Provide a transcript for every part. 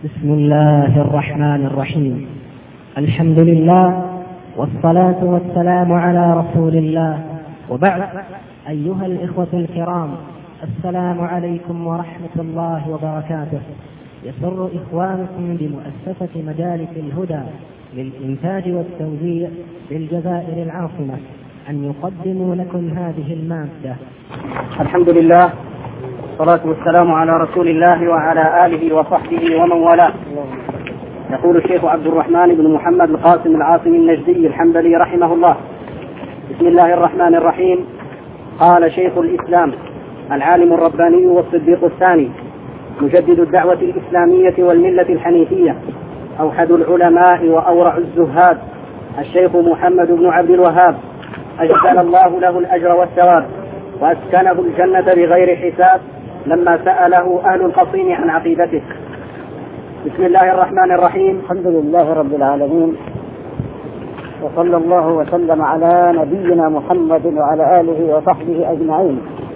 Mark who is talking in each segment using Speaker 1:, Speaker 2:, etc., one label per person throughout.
Speaker 1: بسم الله الرحمن الرحيم. الحمد لله والصلاة والسلام على رسول الله، وبعد. أيها الإخوة الكرام، السلام عليكم ورحمة الله وبركاته. يسر إخوانكم بمؤسسة مجالس الهدى للإنتاج والتوزيع بالجزائر العاصمة أن يقدموا لكم هذه المادة.
Speaker 2: الحمد لله والصلاة والسلام على رسول الله وعلى آله وصحبه ومن والاه. يقول الشيخ عبد الرحمن بن محمد القاسم العاصمي النجدي الحنبلي رحمه الله: بسم الله الرحمن الرحيم. قال شيخ الإسلام العالم الرباني والصديق الثاني مجدد الدعوة الإسلامية والملة الحنيفية، أوحد العلماء وأورع الزهاد، الشيخ محمد بن عبد الوهاب، أجزل الله له الأجر والثواب وأسكنه الجنة بغير حساب، لما سأله أهل القصيم عن عقيدته. بسم الله الرحمن الرحيم.
Speaker 3: الحمد لله رب العالمين، وصلى الله وسلم على نبينا محمد وعلى آله وصحبه أجمعين.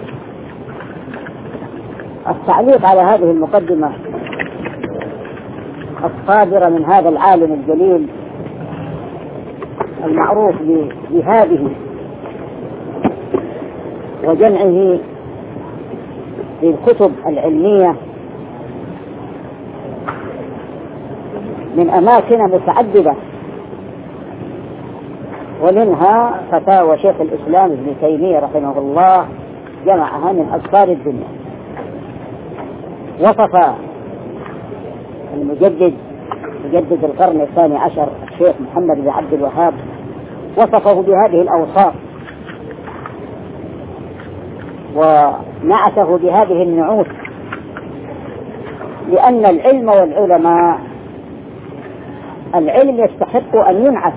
Speaker 3: التعليق على هذه المقدمة الصادرة من هذا العالم الجليل المعروف بجهاده وجمعه للكتب العلمية من أماكن متعددة، ومنها فتاوى شيخ الإسلام ابن تيمية رحمه الله جمعها من أذكار الدنيا. وصف مجدد القرن الثاني عشر الشيخ محمد بن عبد الوهاب وصفه بهذه الأوصاف ونعته بهذه النعوت، لأن العلم والعلماء العلم يستحق أن ينعت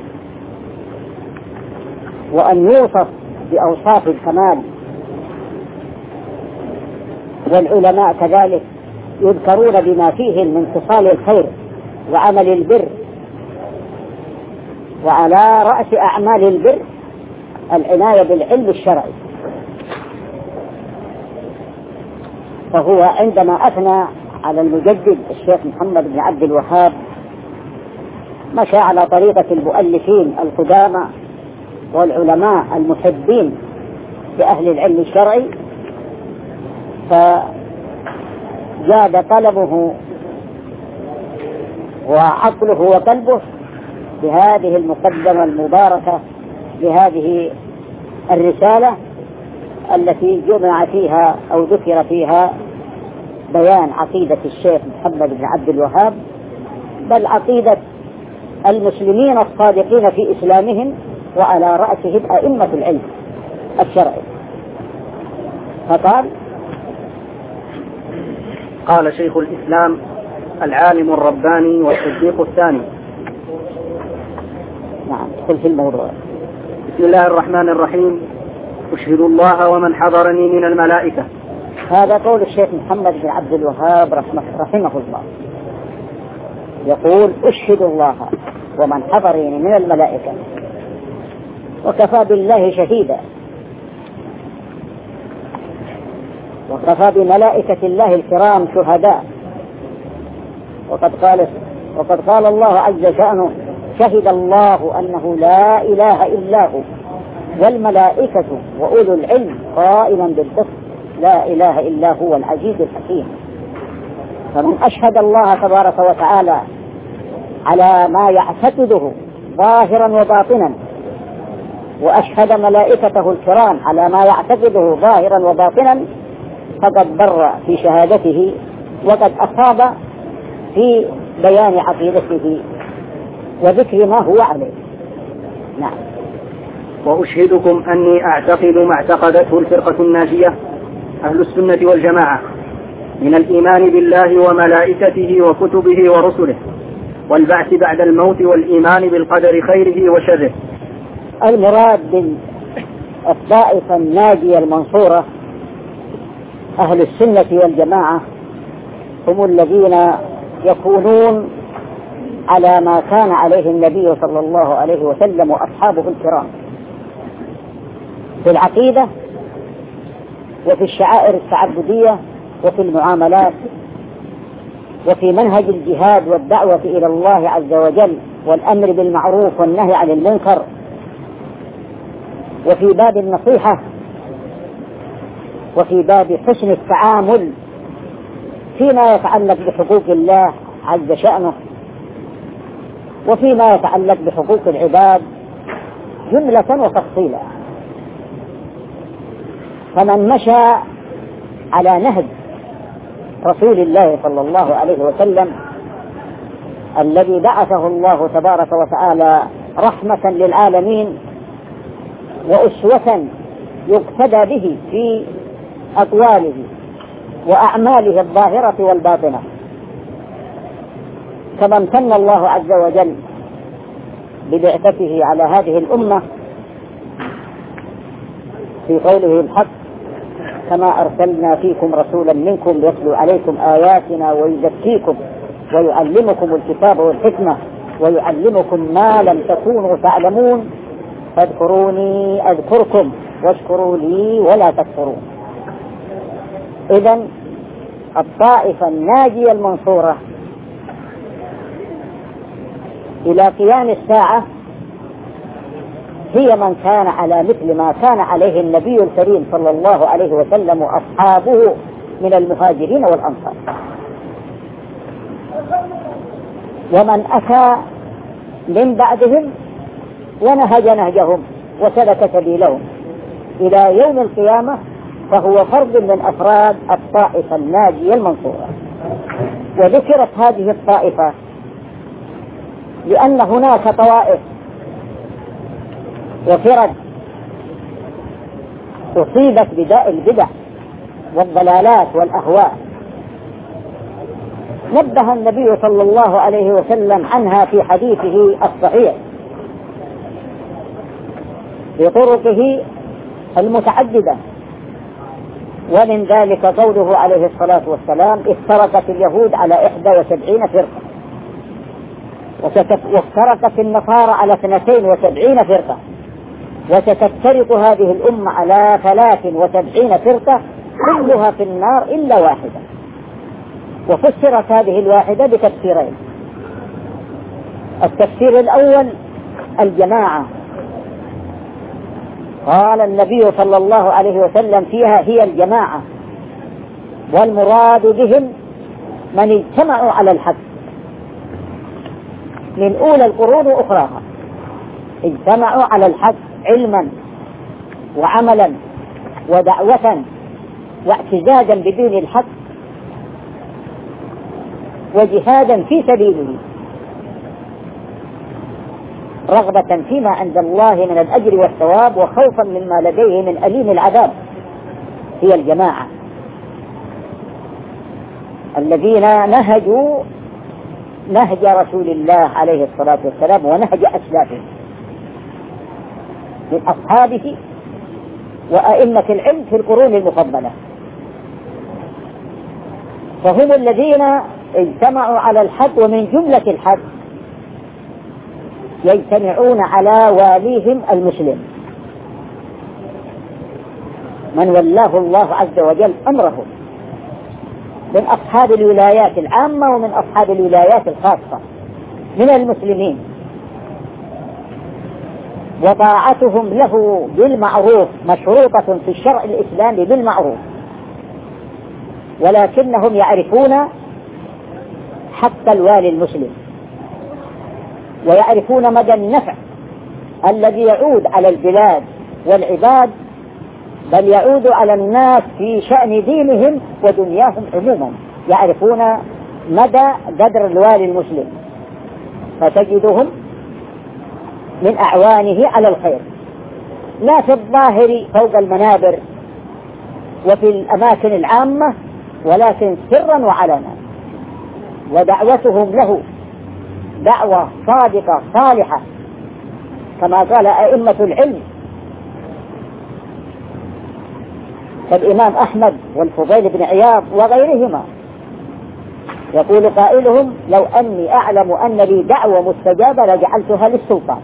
Speaker 3: وأن يوصف بأوصاف الكمال، والعلماء كذلك يذكرون بما فيه من خصال الخير وعمل البر، وعلى رأس أعمال البر العناية بالعلم الشرعي. فهو عندما أثنى على المجدد الشيخ محمد بن عبد الوهاب مشى على طريقة المؤلفين القدامى والعلماء المحبين بأهل العلم الشرعي، فزاد طلبه وعقله وقلبه بهذه المقدمة المباركة لهذه الرسالة التي جمع فيها أو ذكر فيها بيان عقيدة الشيخ محمد بن عبد الوهاب، بل عقيدة المسلمين الصادقين في إسلامهم وعلى رأسهم أئمة العلم الشرعي. فقال:
Speaker 2: قال شيخ الإسلام العالم الرباني والصديق الثاني.
Speaker 3: نعم، ادخل في الموضوع.
Speaker 2: بسم الله الرحمن الرحيم. أشهد الله ومن حضرني من الملائكة.
Speaker 3: هذا قول الشيخ محمد بن عبد الوهاب رحمه الله، يقول: أشهد الله ومن حضرني من الملائكة، وكفى بالله شهيدا، وكفى بملائكة الله الكرام شهداء. وقد قال الله عز شأنه: شهد الله أنه لا إله إلا هو والملائكة وأولو العلم قائما بالقسط لا إله إلا هو العزيز الحكيم. فمن أشهد الله تبارك وتعالى على ما يعتقده ظاهرا وباطنا، وأشهد ملائكته الكرام على ما يعتقده ظاهرا وباطنا، فقد بر في شهادته وقد أصاب في بيان عقيدته وذكر ما هو عليه. نعم.
Speaker 2: وأشهدكم أني أعتقد ما اعتقدته الفرقة الناجية أهل السنة والجماعة من الإيمان بالله وملائكته وكتبه ورسله والبعث بعد الموت والإيمان بالقدر خيره وشره.
Speaker 3: المراد بالطائفة الناجية المنصورة أهل السنة والجماعة هم الذين يكونون على ما كان عليه النبي صلى الله عليه وسلم وأصحابه الكرام في العقيدة وفي الشعائر التعبدية وفي المعاملات وفي منهج الجهاد والدعوة إلى الله عز وجل والأمر بالمعروف والنهي عن المنكر، وفي باب النصيحة، وفي باب حسن التعامل فيما يتعلق بحقوق الله عز شأنه، وفيما يتعلق بحقوق العباد جملة وتفصيلا. فمن مشى على نهج رسول الله صلى الله عليه وسلم الذي بعثه الله تبارك وتعالى رحمة للعالمين وأسوة يقتدى به في أقواله وأعماله الظاهرة والباطنة، كما امتن الله عز وجل ببعثته على هذه الأمة في قوله الحق: كما أرسلنا فيكم رسولا منكم يتلو عليكم آياتنا ويزكيكم ويعلمكم الكتاب والحكمة ويعلمكم ما لم تكونوا تعلمون فاذكروني أذكركم واشكروا لي ولا تكفرون. إذن الطائفة الناجية المنصورة إلى قيام الساعة هي من كان على مثل ما كان عليه النبي الكريم صلى الله عليه وسلم وأصحابه من المهاجرين والأنصار، ومن أتى من بعدهم ونهج نهجهم وسلك سبيلهم إلى يوم القيامة فهو فرد من أفراد الطائفة الناجية المنصورة. وذكرت هذه الطائفة لأن هناك طوائف وفرد أصيبت بداء البدع والضلالات والأهواء، نبه النبي صلى الله عليه وسلم عنها في حديثه الصحيح بطرقه المتعددة، ومن ذلك قوله عليه الصلاة والسلام: افترقت اليهود على 71 فرقة، وافترقت النصارى على 72 فرقة، وستفترق هذه الأمة على 73 فرقة كلها في النار إلا واحدة. وفسرت هذه الواحدة بتفسيرين: التفسير الأول الجماعة، قال النبي صلى الله عليه وسلم فيها: هي الجماعة، والمراد بهم من اجتمعوا على الحق من أولى القرون وأخراها، اجتمعوا على الحق علما وعملا ودعوة واعتزازا بدين الحق وجهادا في سبيله رغبة فيما عند الله من الأجر والثواب وخوفا مما لديه من أليم العذاب. هي الجماعة الذين نهجوا نهج رسول الله عليه الصلاة والسلام ونهج أسلافه من أصحابه وأئمة العلم في القرون المفضلة، فهم الذين اجتمعوا على الحق، ومن جملة الحق يجتمعون على واليهم المسلم من ولاه الله عز وجل أمره من أصحاب الولايات العامة ومن أصحاب الولايات الخاصة من المسلمين، وطاعتهم له بالمعروف مشروطة في الشرع الإسلامي بالمعروف، ولكنهم يعرفون حق الوالي المسلم ويعرفون مدى النفع الذي يعود على البلاد والعباد، بل يعود على الناس في شأن دينهم ودنياهم عموما، يعرفون مدى قدر الوالي المسلم، فتجدهم من أعوانه على الخير، لا في الظاهر فوق المنابر وفي الأماكن العامة، ولكن سرا وعلنا. ودعوتهم له دعوة صادقة صالحة كما قال أئمة العلم كالإمام أحمد والفضيل بن عياض وغيرهما، يقول قائلهم: لو أني أعلم أن لي دعوة مستجابة لجعلتها للسلطان،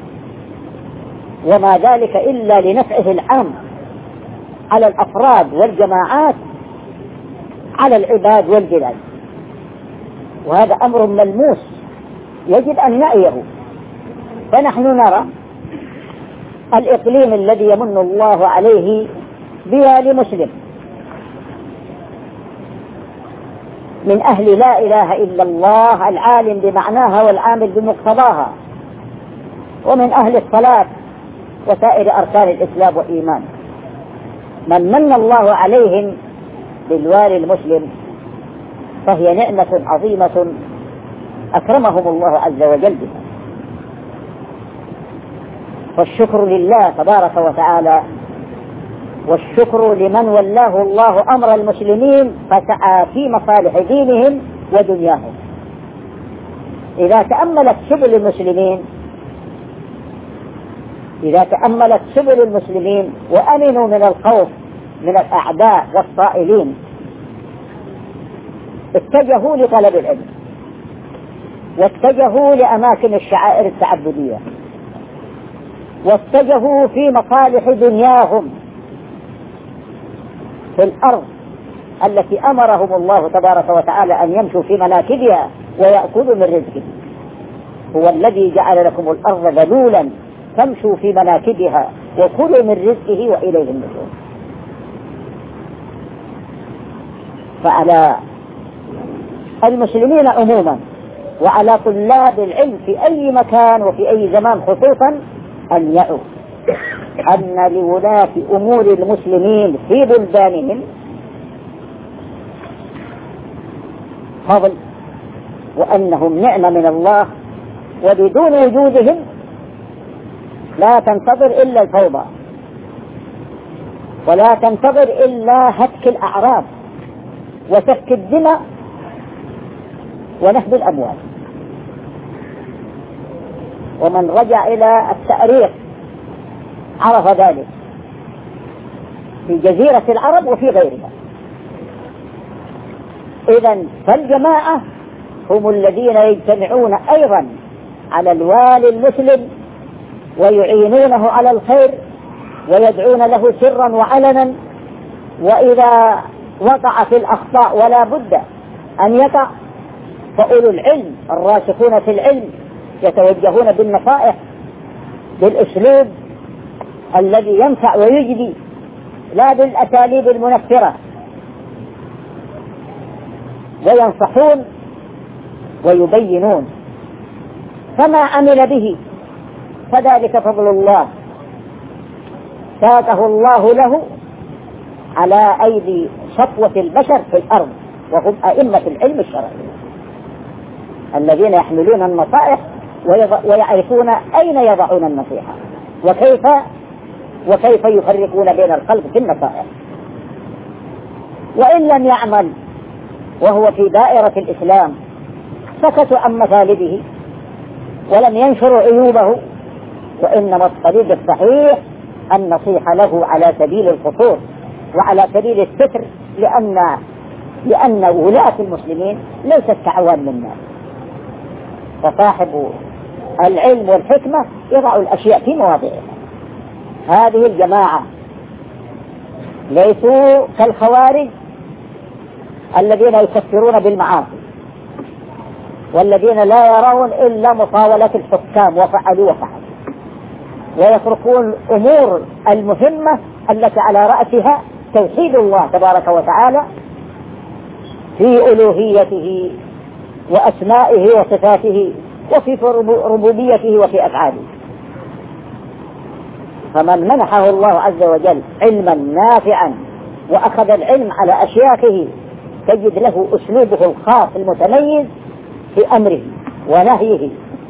Speaker 3: وما ذلك إلا لنفعه العام على الأفراد والجماعات على العباد والبلاد. وهذا أمر ملموس يجب أن نعيه. فنحن نرى الإقليم الذي يمن الله عليه بها لمسلم من أهل لا إله إلا الله العالم بمعناها والعامل بمقتضاها، ومن أهل الصلاة وسائر أركان الإسلام والإيمان، من الله عليهم بالوالي المسلم فهي نعمة عظيمة أكرمهم الله عز وجل بها. فالشكر لله تبارك وتعالى، والشكر لمن ولاه الله أمر المسلمين فسعى في مصالح دينهم ودنياهم. إذا تأملت سبل المسلمين وأمنوا من الخوف من الأعداء والصائلين، اتجهوا لطلب العلم، واتجهوا لأماكن الشعائر التعبدية، واتجهوا في مصالح دنياهم في الأرض التي أمرهم الله تبارك وتعالى أن يمشوا في مناكبها ويأكلوا من رزقه. هو الذي جعل لكم الأرض ذلولا فامشوا في مناكبها وكلوا من رزقه وإليه النشور. فعلى المسلمين عموما وعلى طلاب العلم في أي مكان وفي أي زمان خصوصا أن يعوا أن لولاة أمور المسلمين في بلدانهم فضل، وأنهم نعمة من الله، وبدون وجودهم لا تنتظر إلا الفوضى، ولا تنتظر إلا هتك الأعراض وسفك الدماء ونهب الأموال. ومن رجع إلى التاريخ عرف ذلك في جزيرة العرب وفي غيرها. إذن فالجماعة هم الذين يجتمعون أيضا على الوالي المسلم ويعينونه على الخير ويدعون له سرا وعلنا، وإذا وقع في الأخطاء ولا بد أن يقع فأولو العلم الراسخون في العلم يتوجهون بالنصائح بالأسلوب الذي ينفع ويجدي، لا بالأساليب المنفرة، وينصحون ويبينون. فما عمل به فذلك فضل الله ساقه الله له على أيدي صفوة البشر في الأرض، وهم أئمة العلم الشرعي الذين يحملون النصائح ويعرفون أين يضعون النصيحة وكيف يفرقون بين الخلق في النصائح. وإن لم يعمل وهو في دائرة الإسلام سكتوا عن مثالبه ولم ينشروا عيوبه، وإنما الطريق الصحيح النصيحة له على سبيل الخطور وعلى سبيل الستر، لأن ولاة المسلمين ليست كعوام الناس. فصاحب العلم والحكمة يضع الأشياء في مواضعها. هذه الجماعة ليسوا كالخوارج الذين يكفرون بالمعاصي والذين لا يرون إلا مطاولة الحكام وفعلوا ويتركون الأمور المهمة التي على رأسها توحيد الله تبارك وتعالى في ألوهيته وأسمائه وصفاته وفي ربوبيته وفي أفعاله. فمن منحه الله عز وجل علما نافعا وأخذ العلم على أشياخه تجد له أسلوبه الخاص المتميز في أمره ونهيه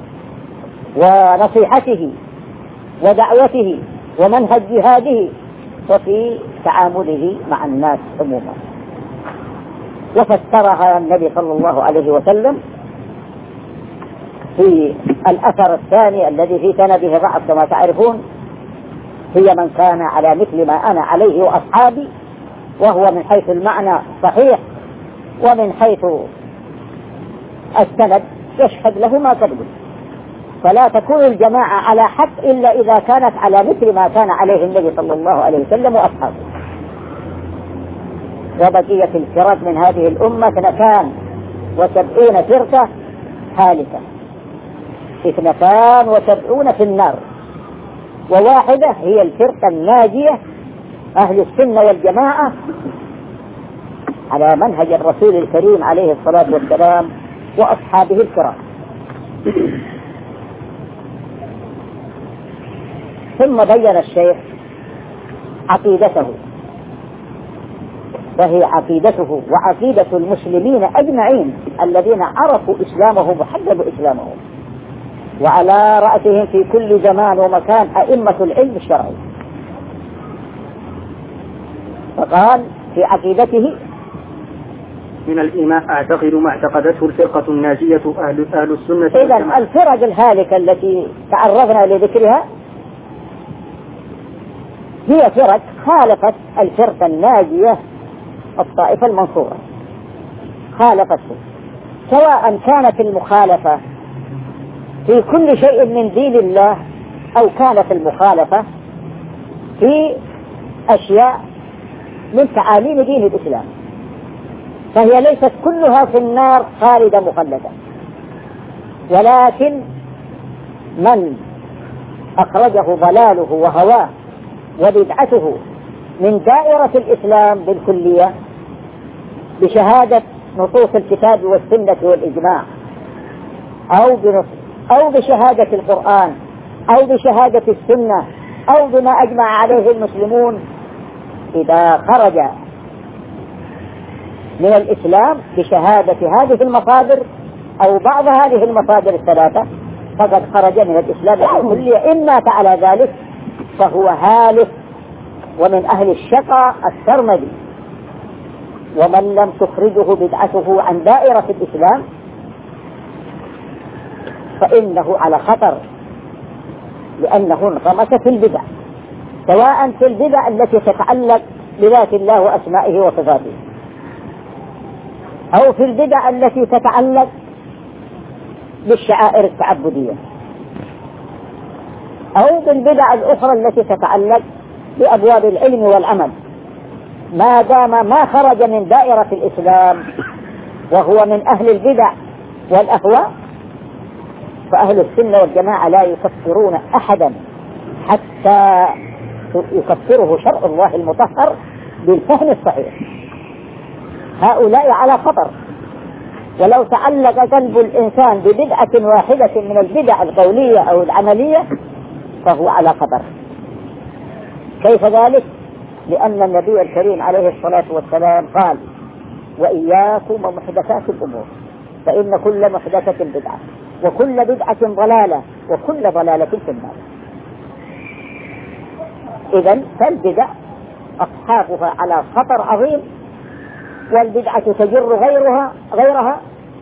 Speaker 3: ونصيحته ودعوته ومنهج جهاده وفي تعامله مع الناس عموما. وفسرها النبي صلى الله عليه وسلم في الأثر الثاني الذي في سنده ضعف كما تعرفون: هي من كان على مثل ما أنا عليه وأصحابي، وهو من حيث المعنى صحيح، ومن حيث السند يشهد له ما قبله. فلا تكون الجماعة على حق إلا إذا كانت على مثل ما كان عليه النبي صلى الله عليه وسلم وأصحابه. وبقية الفرق من هذه الأمة 2: وسبعون فرقة هالكة، 72 في النار، وواحدة هي الفرقة الناجية أهل السنة والجماعة على منهج الرسول الكريم عليه الصلاة والسلام وأصحابه الكرام. ثم بين الشيخ عقيدته، وهي عقيدته وعقيدة المسلمين أجمعين الذين عرفوا إسلامهم وحددوا إسلامهم، وعلى رأسهم في كل زمان ومكان أئمة العلم الشرعي. فقال في عقيدته:
Speaker 2: من الإيمان أعتقد ما اعتقدته الفرقة الناجية أهل السنة.
Speaker 3: إذن الفرق الهالكة التي تعرضنا لذكرها هي فرق خالفت الفرقة الناجية الطائفة المنصورة، خالفته، سواء كانت المخالفة في كل شيء من دين الله أو كانت المخالفة في أشياء من تعاليم دين الإسلام، فهي ليست كلها في النار خالدة مخلدة، ولكن من أخرجه ضلاله وهواه وبدعته من دائرة الإسلام بالكلية بشهادة نصوص الكتاب والسنة والإجماع، أو بشهادة القرآن، أو بشهادة السنة، أو بما أجمع عليه المسلمون، إذا خرج من الإسلام بشهادة هذه المصادر أو بعض هذه المصادر الثلاثة فقد خرج من الإسلام بالكلية، إن مات على ذلك فهو هالك ومن أهل الشقاء السرمدي. ومن لم تخرجه بدعته عن دائرة الإسلام فإنه على خطر، لأنه انغمس في البدع، سواء في البدع التي تتعلق بذات الله وأسمائه وصفاته، أو في البدع التي تتعلق بالشعائر التعبدية، أو بالبدع الأخرى التي تتعلق بأبواب العلم والعمل. ما دام ما خرج من دائرة الإسلام وهو من أهل البدع والأهواء فأهل السنة والجماعة لا يكفرون أحدا حتى يكفره شرع الله المطهر بالفهم الصحيح. هؤلاء على خطر، ولو تعلق قلب الإنسان ببدعة واحدة من البدع القولية أو العملية فهو على خطر. كيف ذلك؟ لأن النبي الكريم عليه الصلاة والسلام قال: وإياكم ومحدثات الأمور فإن كل محدثة بدعة وكل بدعة ضلالة وكل ضلالة في النار. إذن فالبدع أصحابها على خطر عظيم، والبدعة تجر غيرها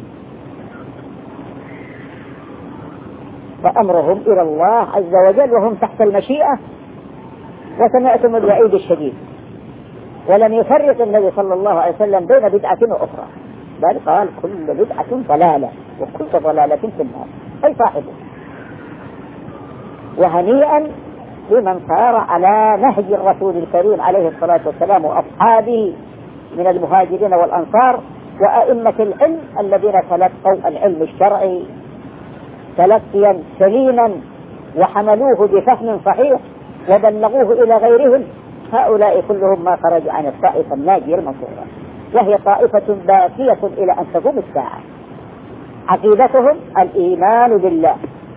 Speaker 3: فأمرهم إلى الله عز وجل وهم تحت المشيئة. وسمعتم الوعيد الشديد، ولم يفرق النبي صلى الله عليه وسلم بين بدعة وأخرى، بل قال: كل بدعة ضلالة وكل ضلالة في النار، أي صاحبه. وهنيئا لمن صار على نهج الرسول الكريم عليه الصلاة والسلام وأصحابه من المهاجرين والأنصار وأئمة العلم الذين تلقوا العلم الشرعي تلقيا سليما وحملوه بفهم صحيح وبلغوه إلى غيرهم. هؤلاء كلهم ما خرجوا عن الطائفة الناجية المنصورة، وهي طائفة باقية إلى أن تقوم الساعة. عقيدتهم الإيمان بالله.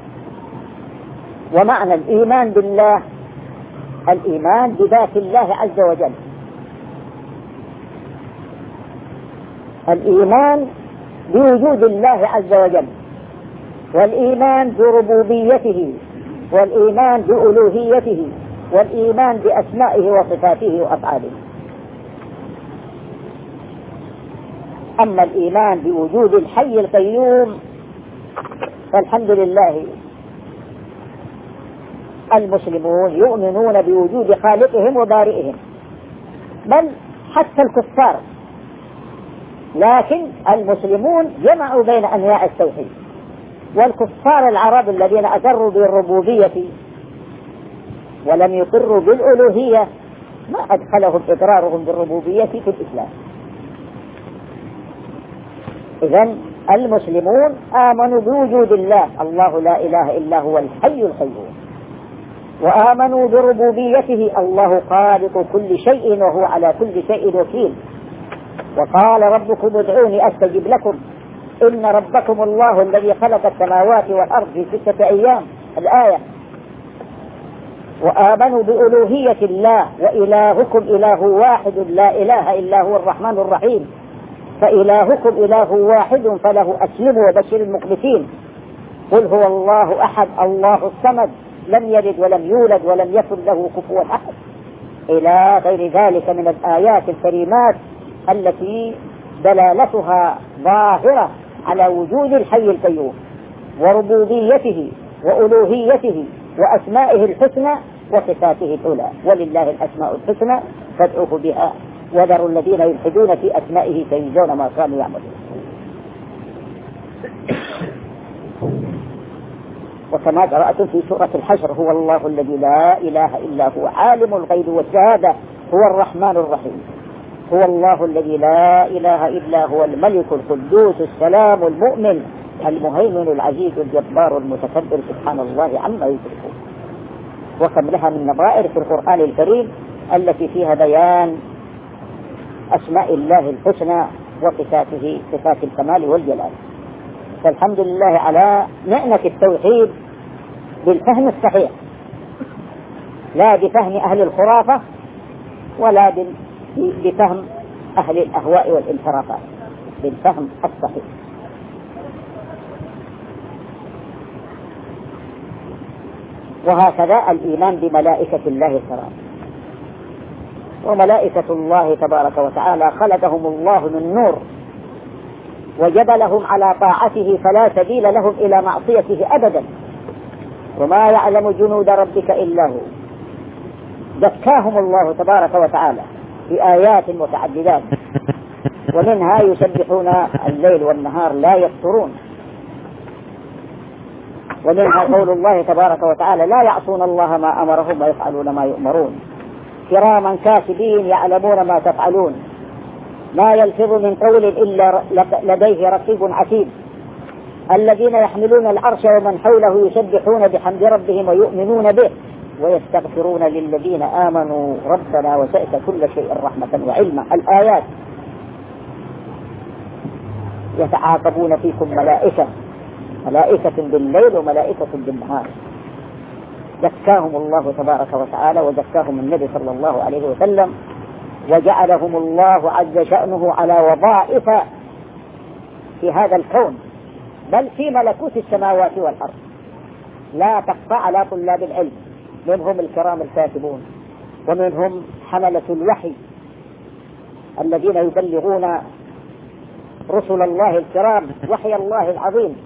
Speaker 3: ومعنى الإيمان بالله الإيمان بذات الله عز وجل، الإيمان بوجود الله عز وجل، والإيمان بربوبيته، والإيمان بألوهيته، والإيمان بأسمائه وصفاته وأفعاله. أما الإيمان بوجود الحي القيوم فالحمد لله المسلمون يؤمنون بوجود خالقهم وبارئهم، بل حتى الكفار، لكن المسلمون جمعوا بين أنواع التوحيد. والكفار العرب الذين أقروا بالربوبية ولم يقروا بالألوهية ما أدخلهم إقرارهم بالربوبية في الإسلام. إذن المسلمون آمنوا بوجود الله، الله لا إله إلا هو الحي القيوم، وآمنوا بربوبيته، الله خالق كل شيء وهو على كل شيء وكيل. وقال ربكم ادعوني أستجب لكم، إن ربكم الله الذي خلق السماوات والأرض في 6 أيام، الآية. وآمنوا بألوهية الله، وإلهكم إله واحد لا إله إلا هو الرحمن الرحيم، فإلهكم إله واحد فله أسلموا وبشر المخبتين. قل هو الله أحد الله الصمد لم يلد ولم يولد ولم يكن له كفوا أحد، إلى غير ذلك من الآيات الكريمات التي دلالتها ظاهرة على وجود الحي القيوم وربوبيته وألوهيته وأسمائه الحسنى وصفاته العلى. ولله الأسماء الحسنى فادعوه بها وذروا الذين يلحدون في أسمائه سيجزون ما كانوا يعملون. وكما قرأتم في سورة الحشر: هو الله الذي لا إله إلا هو عالم الغيب والشهادة هو الرحمن الرحيم. هو الله الذي لا إله إلا هو الملك القدوس السلام المؤمن المهيمن العزيز الجبار المتكبر سبحان الله عما يشركون. وكم لها من نظائر في القرآن الكريم التي فيها بيان أسماء الله الحسنى وصفاته صفات الكمال والجلال. فالحمد لله على نعمة التوحيد بالفهم الصحيح، لا بفهم أهل الخرافة ولا بفهم أهل الأهواء والانحرافات، بالفهم الصحيح. وهكذا الإيمان بملائكة الله الكرام. وملائكة الله تبارك وتعالى خلقهم الله من نور وجبلهم على طاعته فلا سبيل لهم إلى معصيته أبدا، وما يعلم جنود ربك إلا هو. زكاهم الله تبارك وتعالى بآيات متعددات، ومنها يسبحون الليل والنهار لا يفترون، ومنها قول الله تبارك وتعالى: لا يعصون الله ما أمرهم ويفعلون ما يؤمرون، كراما كاتبين يعلمون ما تفعلون، ما يلفظ من قول إلا لديه رقيب عتيد. الذين يحملون العرش ومن حوله يسبحون بحمد ربهم ويؤمنون به ويستغفرون للذين آمنوا ربنا وسعت كل شيء رحمة وعلما. الآيات. يتعاقبون فيكم ملائكة بالليل وملائكة بالنهار. زكاهم الله تبارك وتعالى وزكاهم النبي صلى الله عليه وسلم، وجعلهم الله عز شأنه على وظائف في هذا الكون، بل في ملكوت السماوات والأرض لا تخفى على طلاب العلم، منهم الكرام الكاتبون، ومنهم حملة الوحي الذين يبلغون رسل الله الكرام وحي الله العظيم،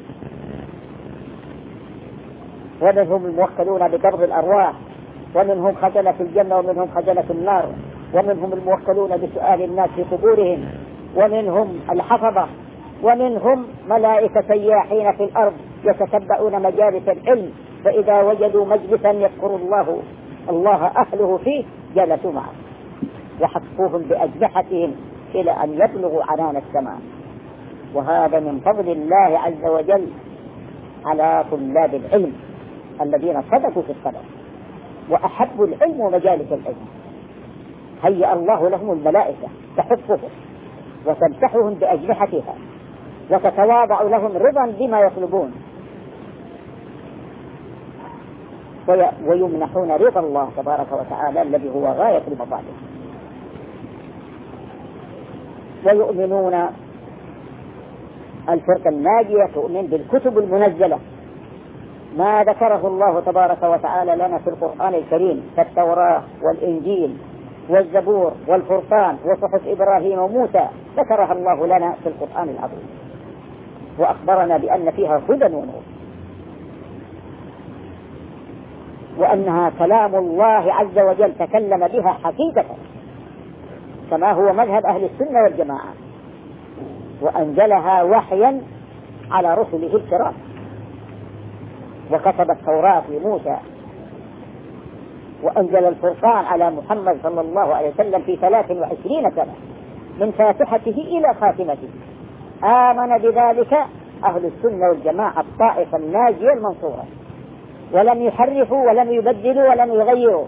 Speaker 3: ومنهم الموكلون بقبض الأرواح، ومنهم خزنة الجنة ومنهم خزنة النار، ومنهم الموكلون بسؤال الناس في قبورهم، ومنهم الحفظة، ومنهم ملائكة سياحين في الأرض يتتبعون مجالس العلم، فإذا وجدوا مجلسا يذكر الله أهله فيه جلسوا معه وحفوهم بأجنحتهم إلى أن يبلغوا عنان السماء. وهذا من فضل الله عز وجل على طلاب العلم الذين صدقوا في الطلب وأحبوا العلم ومجالس العلم. هيأ الله لهم الملائكة تحفهم وتمسحهم بأجنحتها وتتواضع لهم رضا بما يطلبون، ويمنحون رضا الله تبارك وتعالى الذي هو غاية المطالب. ويؤمنون الفرقة الناجية تؤمن بالكتب المنزلة، ما ذكره الله تبارك وتعالى لنا في القرآن الكريم كالتوراة والإنجيل والزبور والفرقان وصحف إبراهيم وموسى، ذكرها الله لنا في القرآن العظيم وأخبرنا بأن فيها هدى ونور، وأنها كلام الله عز وجل تكلم بها حقيقة كما هو مذهب أهل السنة والجماعة، وأنزلها وحيا على رسله الكرام، وكتب التوراة لموسى، وأنزل الفرقان على محمد صلى الله عليه وسلم في 23 سنة من فاتحته إلى خاتمته، آمن بذلك أهل السنة والجماعة الطائفة الناجية المنصورة، ولم يحرفوا ولم يبدلوا ولم يغيروا،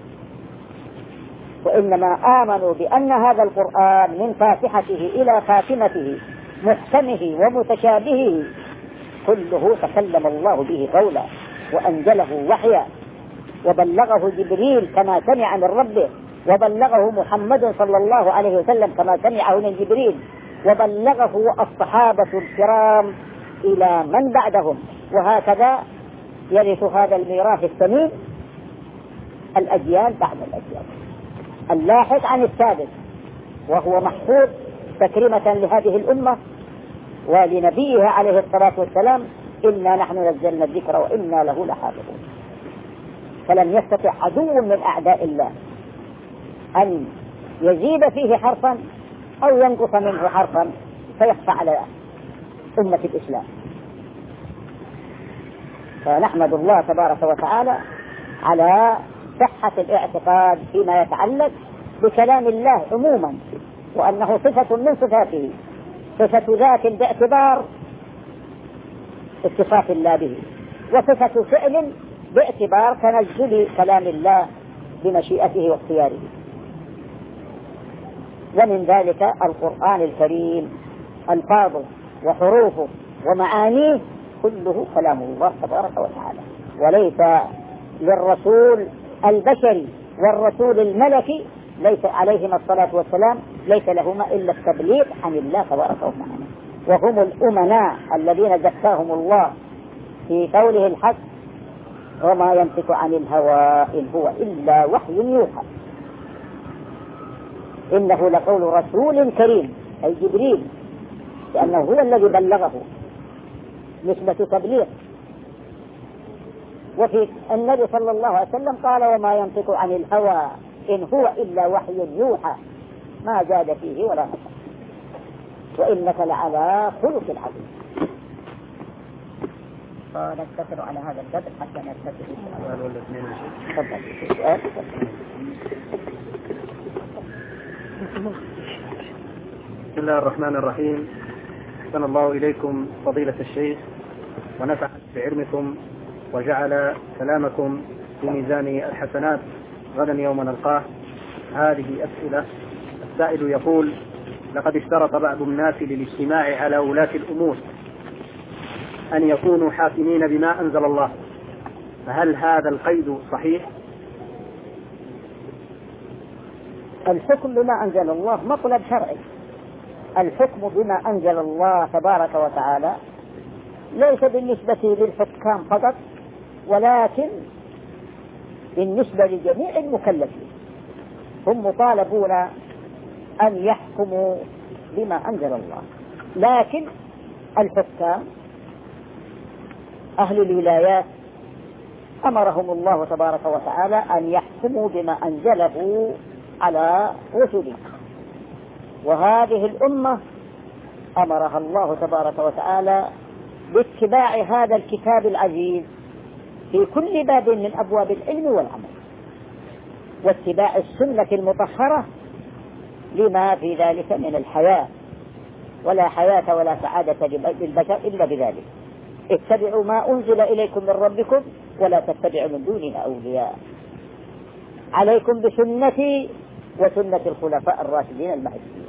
Speaker 3: وإنما آمنوا بأن هذا القرآن من فاتحته إلى خاتمته محكمه ومتشابهه كله تكلم الله به قولا وأنزله وحيا، وبلغه جبريل كما سمع من ربه، وبلغه محمد صلى الله عليه وسلم كما سمعه من جبريل، وبلغه الصحابة الكرام إلى من بعدهم، وهكذا يرث هذا الميراث الثمين الأجيال بعد الأجيال اللاحق عن السابق، وهو محفوظ تكريمة لهذه الأمة ولنبيها عليه الصلاة والسلام: إنا نحن نزلنا الذكر وإنا له لحافظون. فلم يستطع عدو من أعداء الله أن يزيد فيه حرفا أو ينقص منه حرفا فيخفى على أمة الإسلام. فنحمد الله تبارك وتعالى على صحة الاعتقاد فيما يتعلق بكلام الله عموما، وأنه صفة من صفاته، صفة ذات باعتبار اتصاف الله به، وصفة فعل باعتبار تنزل كلام الله بمشيئته واختياره. ومن ذلك القرآن الكريم ألفاظه وحروفه ومعانيه كله كلام الله تبارك وتعالى، وليس للرسول البشري والرسول الملكي ليس عليهما الصلاة والسلام ليس لهما إلا التبليغ عن الله تبارك وتعالى، وهم الأمناء الذين زكاهم الله في قوله الحق: وما ينطق عن الهوى إن هو إلا وحي يوحى. إنه لقول رسول كريم، أي جبريل، لأنه هو الذي بلغه نسبة تبليغ. وفي النبي صلى الله عليه وسلم قال: وما ينطق عن الهوى إن هو إلا وحي يوحى، ما زاد فيه ولا نقص، وإنك لعلى خلق عظيم. فنقتصر على هذا القدر حتى نستفيد.
Speaker 2: بسم الله الرحمن الرحيم. أحسن الله إليكم فضيلة الشيخ ونفع بعلمكم وجعل كلامكم في ميزان الحسنات غدا يوم نلقاه. هذه أسئلة. السائل يقول: لقد اشترط بعض الناس للاجتماع على ولاة الأمور أن يكونوا حاكمين بما أنزل الله، فهل هذا القيد صحيح؟
Speaker 3: الحكم بما أنزل الله مطلب شرعي. الحكم بما أنزل الله تبارك وتعالى ليس بالنسبة للحكام فقط، ولكن بالنسبة لجميع المكلفين، هم مطالبون أن يحكموا بما أنزل الله. لكن الحكام أهل الولايات أمرهم الله تبارك وتعالى أن يحكموا بما أنزله على رسله، وهذه الأمة أمرها الله تبارك وتعالى باتباع هذا الكتاب العزيز في كل باب من أبواب العلم والعمل، واتباع السنة المطهرة لما في ذلك من الحياة، ولا حياة ولا سعادة للبشر إلا بذلك. اتبعوا ما أنزل إليكم من ربكم ولا تتبعوا من دونه أولياء. عليكم بسنتي وسنة الخلفاء الراشدين المهديين.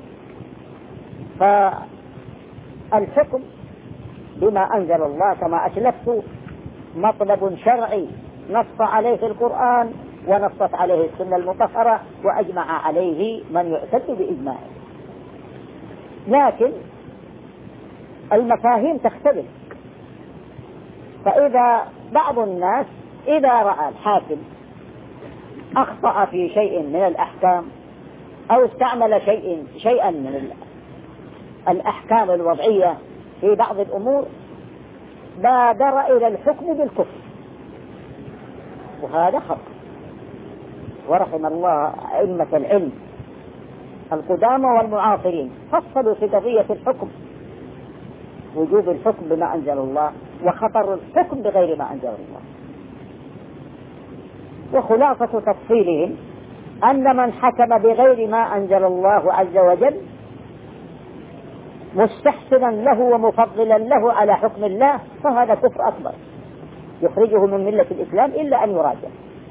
Speaker 3: فالحكم بما أنزل الله كما أسلفت مطلب شرعي نص عليه القرآن ونصت عليه السنة المطهرة وأجمع عليه من يعتد بإجماعه. لكن المفاهيم تختلف، فإذا بعض الناس إذا رأى الحاكم أخطأ في شيء من الأحكام أو استعمل شيئا من الأحكام الوضعية في بعض الأمور بادر إلى الحكم بالكفر، وهذا خطأ. ورحم الله أئمة العلم القدامى والمعاصرين فصلوا في قضية الحكم، وجوب الحكم بما أنزل الله وخطر الحكم بغير ما أنزل الله. وخلاصة تفصيلهم أن من حكم بغير ما أنزل الله عز وجل مستحسنا له ومفضلا له على حكم الله، فهذا كفر أكبر يخرجه من ملة الإسلام إلا أن يراجع.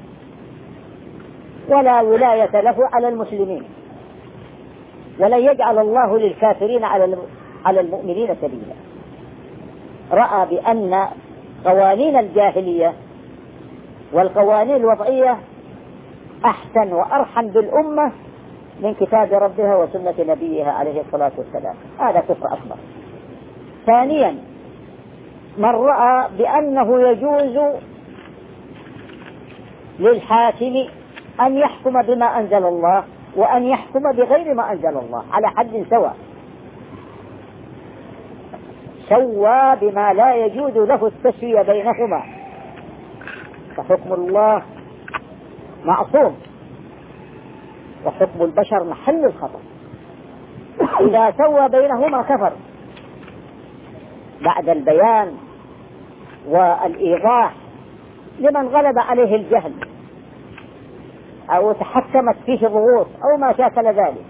Speaker 3: ولا ولاية له على المسلمين، ولن يجعل الله للكافرين على المؤمنين سبيلا. رأى بأن قوانين الجاهلية والقوانين الوضعية أحسن وأرحم بالأمة من كتاب ربها وسنة نبيها عليه الصلاة والسلام، هذا كفر أكبر. ثانيا، من رأى بأنه يجوز للحاكم أن يحكم بما أنزل الله وأن يحكم بغير ما أنزل الله على حد سواء، سوى بما لا يجوز له التسوية بينهما، فحكم الله معصوم وحكم البشر محل الخطأ. إذا سوى بينهما كفر بعد البيان والإيضاح لمن غلب عليه الجهل أو تحكمت فيه الضغوط أو ما شاكل ذلك.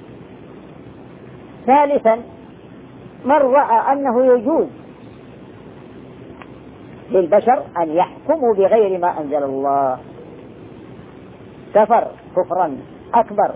Speaker 3: ثالثا، من رأى أنه يجوز للبشر أن يحكموا بغير ما أنزل الله كفر كفرا أكبر.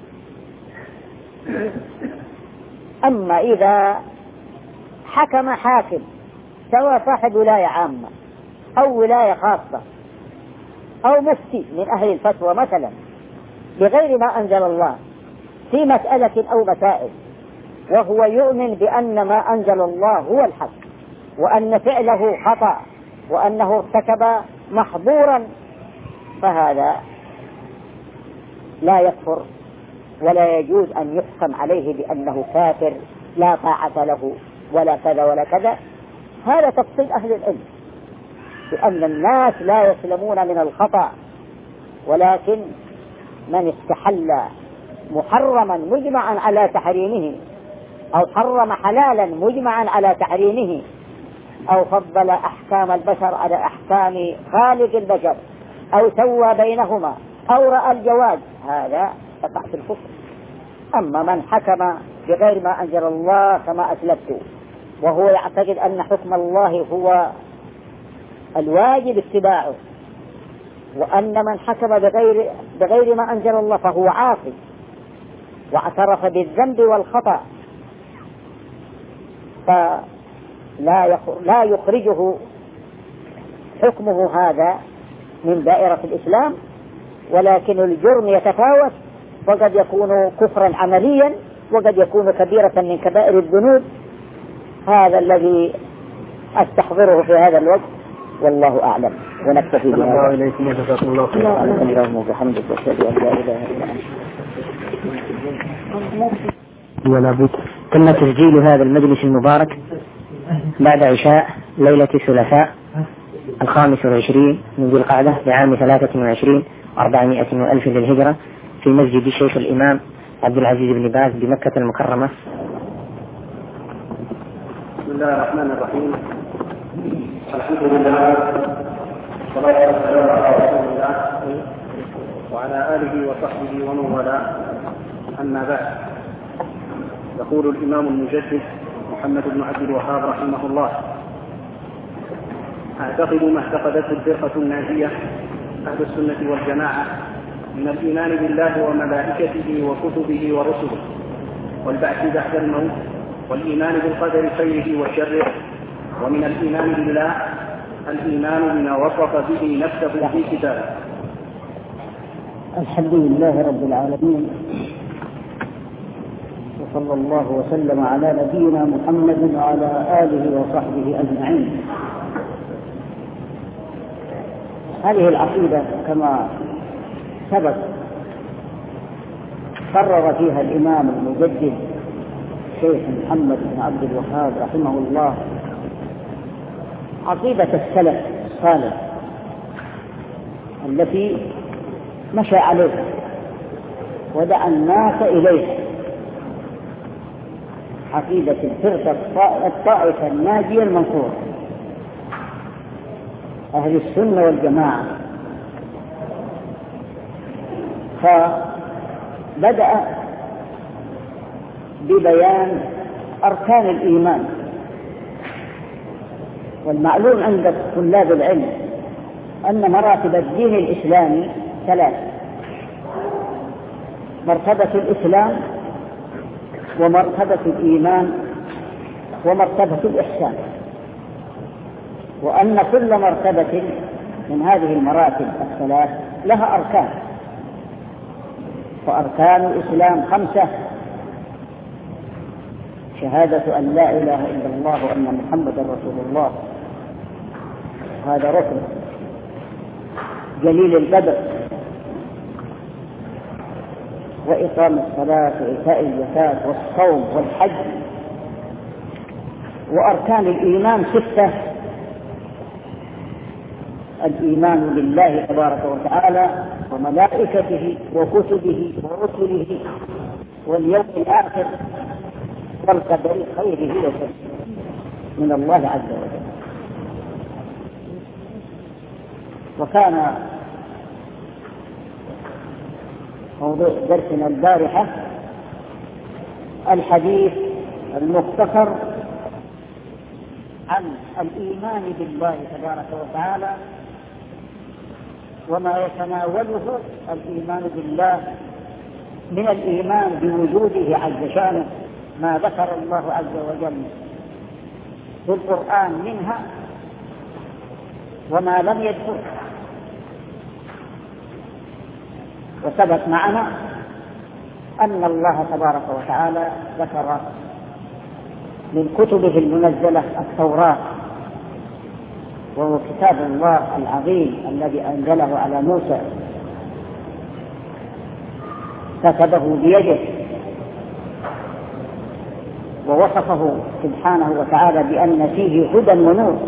Speaker 3: أما إذا حكم حاكم سواء صاحب ولاية عامة أو ولاية خاصة أو مفتي من أهل الفتوى مثلا بغير ما أنزل الله في مسألة أو مسائل، وهو يؤمن بأن ما أنزل الله هو الحق وأن فعله خطأ وأنه ارتكب محظورا، فهذا لا يكفر ولا يجوز أن يحكم عليه بأنه كافر لا طاعة له ولا كذا ولا كذا. هذا تفصيل أهل العلم بأن الناس لا يسلمون من الخطأ، ولكن من استحل محرما مجمعا على تحريمه أو حرم حلالا مجمعا على تحريمه أو فضل أحكام البشر على أحكام خالق البشر أو سوى بينهما أو رأى الجواز، هذا يقع في الكفر. أما من حكم بغير ما أنزل الله كما أسلفت وهو يعتقد أن حكم الله هو الواجب اتباعه، وأن من حكم بغير ما أنزل الله فهو عاصي واعترف بالذنب والخطأ، فلا يخرجه حكمه هذا من دائرة الإسلام، ولكن الجرم يتفاوت، وقد يكون كفرا عمليا وقد يكون كبيرة من كبائر الذنوب. هذا الذي أستحضره في هذا الوقت، والله أعلم، ونكتفي بهذا.
Speaker 2: الله إليكم وجزاكم الله خيرا.
Speaker 3: اللهم وبحمدك أشهد أن لا إله إلا أنت.
Speaker 1: ولا بد. تم تسجيل هذا المجلس المبارك بعد عشاء ليلة الثلاثاء 25 من ذي القعدة لعام 23 و400 وألف للهجرة في مسجد الشيخ الإمام عبد العزيز بن باز بمكة المكرمة.
Speaker 2: بسم الله الرحمن الرحيم. الحمد لله والصلاة والسلام على رسول الله وعلى آله وصحبه ومن والاه، أما بعد. يقول الإمام المجدد محمد بن عبد الوهاب رحمه الله: أعتقد ما اعتقدته الفرقة الناجية أهل السنة والجماعة من الإيمان بالله وملائكته وكتبه ورسله والبعث بعد الموت والإيمان بالقدر خيره وشره، ومن الإيمان بالله الإيمان بما وصف به نفسه في كتابه.
Speaker 3: الحمد لله رب العالمين، وصلى الله وسلم على نبينا محمد وعلى آله وصحبه أجمعين. هذه العقيدة كما سبق قرر فيها الإمام المجدد الشيخ محمد بن عبد الوهاب رحمه الله عقيدة السلف الصالح التي مشى عليها ودعا الناس إليها، عقيدة الفرقة الطائفة الناجية المنصورة أهل السنة والجماعة. فبدأ ببيان أركان الإيمان. والمعلوم عند طلاب العلم أن مراتب الدين الإسلامي ثلاث: مرتبة الإسلام، ومرتبة الإيمان، ومرتبة الإحسان، وأن كل مرتبة من هذه المراتب الثلاث لها أركان. فأركان الإسلام 5: شهادة أن لا إله إلا الله وأن محمدا رسول الله، هذا ركن جليل القدر، وإقام الصلاة وإيتاء الزكاة والصوم والحج. وأركان الإيمان 6: الإيمان بالله تبارك وتعالى وملائكته وكتبه ورسله واليوم الآخر والقدر خيره وشره من الله عز وجل. وكان موضوع درسنا البارحة الحديث المختصر عن الإيمان بالله تبارك وتعالى وما يتناوله الإيمان بالله من الإيمان بوجوده عز شانه، ما ذكر الله عز وجل في القرآن منها وما لم يذكر. وثبت معنا أن الله تبارك وتعالى ذكر من كتبه المنزلة التوراة، وهو كتاب الله العظيم الذي أنزله على موسى، كتبه بيده، ووصفه سبحانه وتعالى بأن فيه هدى ونور.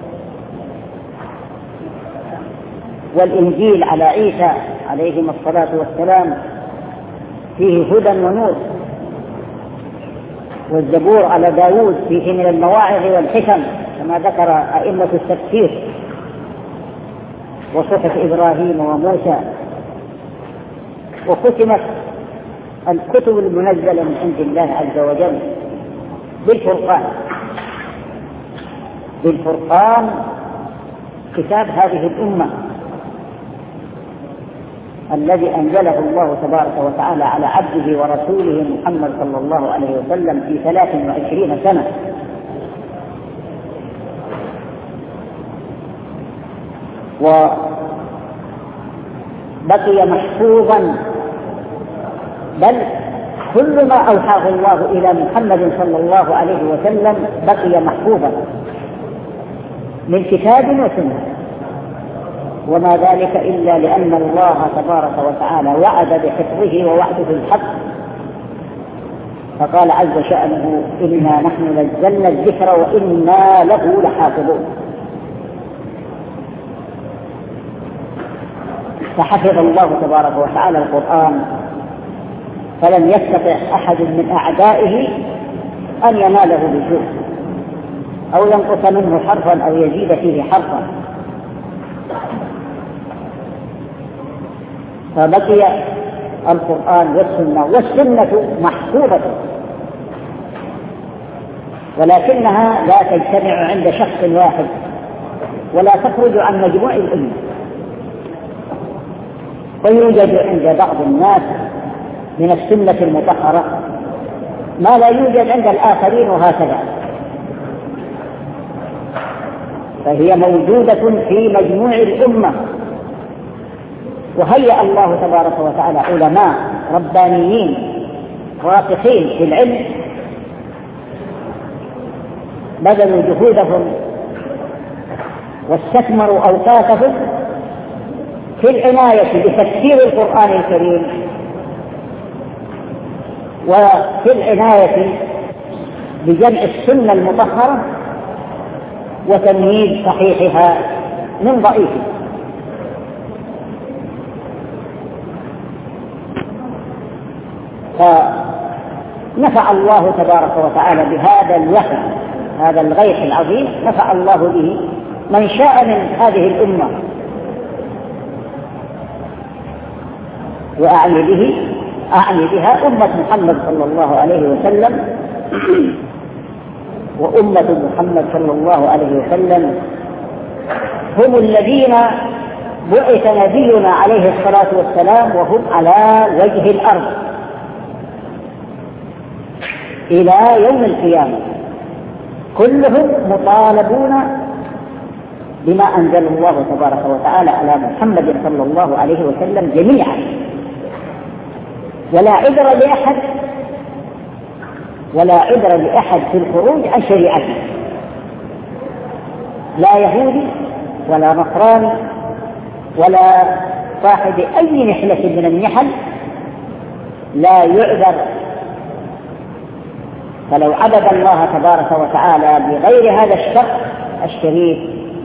Speaker 3: والإنجيل على عيسى عليهم الصلاة والسلام فيه هدى ونور. والزبور على داود فيه من المواعظ والحكم كما ذكر أئمة التفسير. وصحف إبراهيم وموسى. وختمت الكتب المنزلة من عند الله عز وجل بالفرقان كتاب هذه الأمة الذي أنزله الله تبارك وتعالى على عبده ورسوله محمد صلى الله عليه وسلم في 23 سنة. وبقي محفوظا، بل كل ما أوحاه الله إلى محمد صلى الله عليه وسلم بقي محفوظا من كتاب وسنة. وما ذلك إلا لأن الله تبارك وتعالى وعد بحفظه ووعده الحق، فقال عز شأنه: إنا نحن نزلنا الذكر وإنا له لحافظون. فحفظ الله تبارك وتعالى القرآن، فلم يستطع أحد من أعدائه أن يناله بسوء أو ينقص منه حرفا أو يزيد فيه حرفا. فبقي القرآن والسنة محفوظة، ولكنها لا تجتمع عند شخص واحد ولا تخرج عن مجموع الأمة. ويوجد عند بعض الناس من السنة المطهرة ما لا يوجد عند الآخرين، وهكذا. فهي موجودة في مجموع الأمة. وهيأ الله تبارك وتعالى علماء ربانيين راسخين في العلم بذلوا جهودهم واستثمروا أوقاتهم في العناية بتفسير القرآن الكريم، وفي العناية بجمع السنة المطهرة وتمييز صحيحها من ضعيفه. فنفع الله تبارك وتعالى بهذا الوحي، هذا الغيث العظيم، نفع الله به من شاء من هذه الأمة. وأعني بها أمة محمد صلى الله عليه وسلم وأمة محمد صلى الله عليه وسلم هم الذين بعث نبينا عليه الصلاة والسلام وهم على وجه الأرض إلى يوم القيامة، كلهم مطالبون بما أنزل الله تبارك وتعالى على محمد صلى الله عليه وسلم جميعا، ولا عذر لأحد في الخروج عن شريعته، لا يهودي ولا نصراني ولا صاحب أي نحلة من النحل لا يعذر. فلو عبد الله تبارك وتعالى بغير هذا الشرع الشريف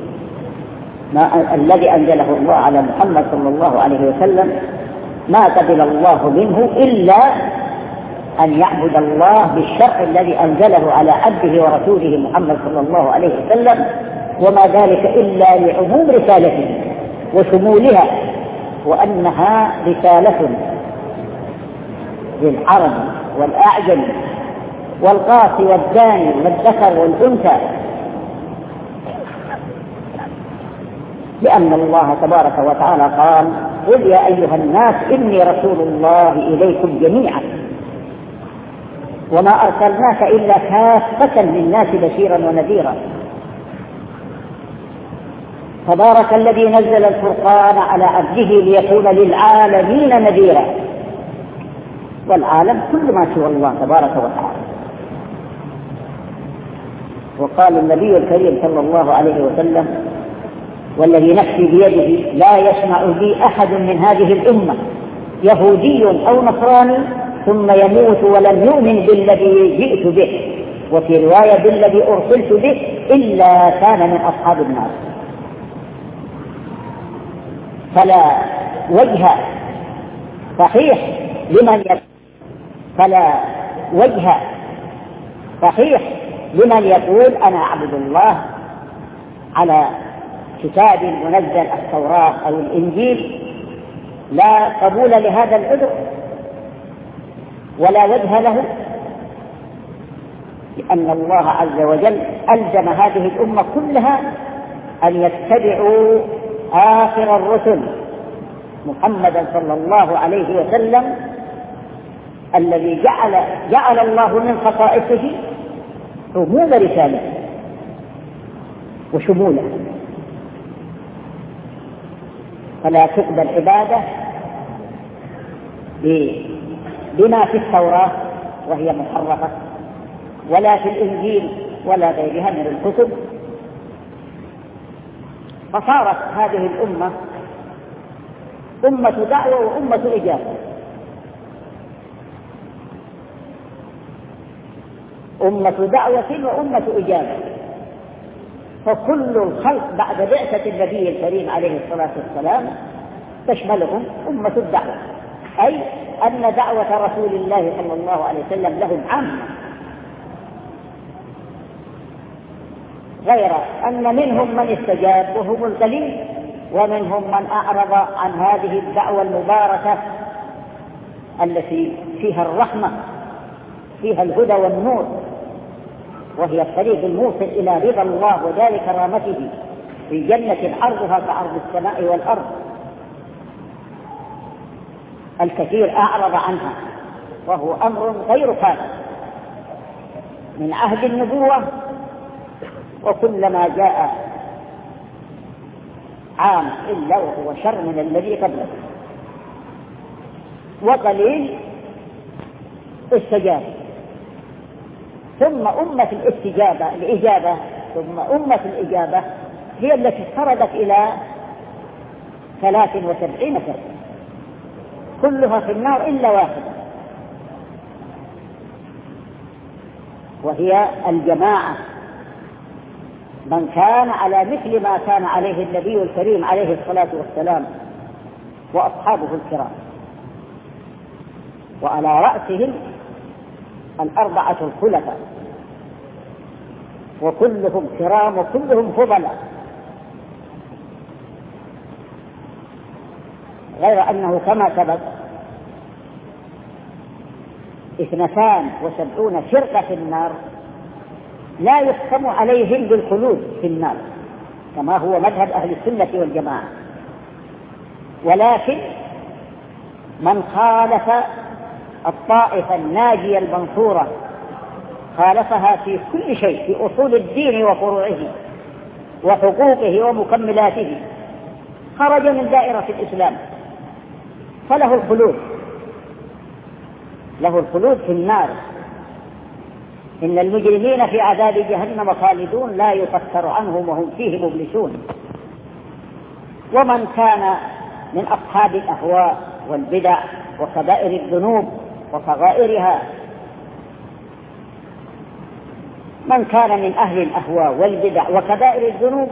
Speaker 3: الذي أنزله الله على محمد صلى الله عليه وسلم ما قبل الله منه إلا أن يعبد الله بالشرع الذي أنزله على عبده ورسوله محمد صلى الله عليه وسلم، وما ذلك إلا لعموم رسالته وشمولها، وأنها رسالة للعرب والأعجم والقاصي والداني والذكر والأنثى، لأن الله تبارك وتعالى قال: قل يا أيها الناس إني رسول الله إليكم جميعا وما أرسلناك إلا كافة للناس بشيرا ونذيرا. تبارك الذي نزل الفرقان على عبده ليكون للعالمين نذيرا، والعالم كل ما سوى الله تبارك وتعالى. وقال النبي الكريم صلى الله عليه وسلم: والذي نفسي بيده لا يسمع بي أحد من هذه الأمة يهودي أو نصراني ثم يموت ولم يؤمن بالذي جئت به، وفي رواية بالذي أرسلت به، إلا كان من أصحاب النار. فلا وجه صحيح لمن يقول أنا أعبد الله على كتاب منزل التوراة أو الإنجيل، لا قبول لهذا العذر ولا وجه له، لأن الله عز وجل ألزم هذه الأمة كلها أن يتبعوا آخر الرسل محمدا صلى الله عليه وسلم الذي جعل الله من خصائصه عموم رسالته وشموله، فلا تقبل عبادة بما في التوراة وهي محرفة، ولا في الإنجيل ولا غيرها من الكتب. فصارت هذه الأمة أمة دعوة وأمة إجابة، أمة دعوة وأمة إجابة، فكل الخلق بعد بعثة النبي الكريم عليه الصلاة والسلام تشملهم أمة الدعوة، أي أن دعوة رسول الله صلى الله عليه وسلم لهم عامة، غير أن منهم من استجاب وهم القليل، ومنهم من أعرض عن هذه الدعوة المباركة التي فيها الرحمة، فيها الهدى والنور، وهي الطريق الموصل إلى رضا الله ودار كرامته في جنة عرضها كعرض السماء والأرض. الكثير أعرض عنها، وهو أمر غير كامل من عهد النبوة، وكلما جاء عام إلا وهو شر من الذي قبله، وقليل استجاب. ثم أمة الإجابة ثم أمة الإجابة هي التي خرجت إلى 73 فرقة كلها في النار إلا واحدة، وهي الجماعة، من كان على مثل ما كان عليه النبي الكريم عليه الصلاة والسلام وأصحابه الكرام، وعلى رأسهم 4 الخلفاء، وكلهم كرام وكلهم فضلاء، غير أنه كما سبق 72 فرقة في النار لا يحكم عليهم بالخلود في النار كما هو مذهب أهل السنة والجماعة، ولكن من خالف الطائفة الناجية المنصورة خالفها في كل شيء، في أصول الدين وفروعه وحقوقه ومكملاته، خرج من دائرة الإسلام، فله الخلود، له الخلود في النار. إن المجرمين في عذاب جهنم خالدون لا يفتر عنهم وهم فيه مبلسون. ومن كان من أصحاب الأهواء والبدع وكبائر الذنوب وصغائرها، من كان من أهل الأهواء والبدع وكبائر الذنوب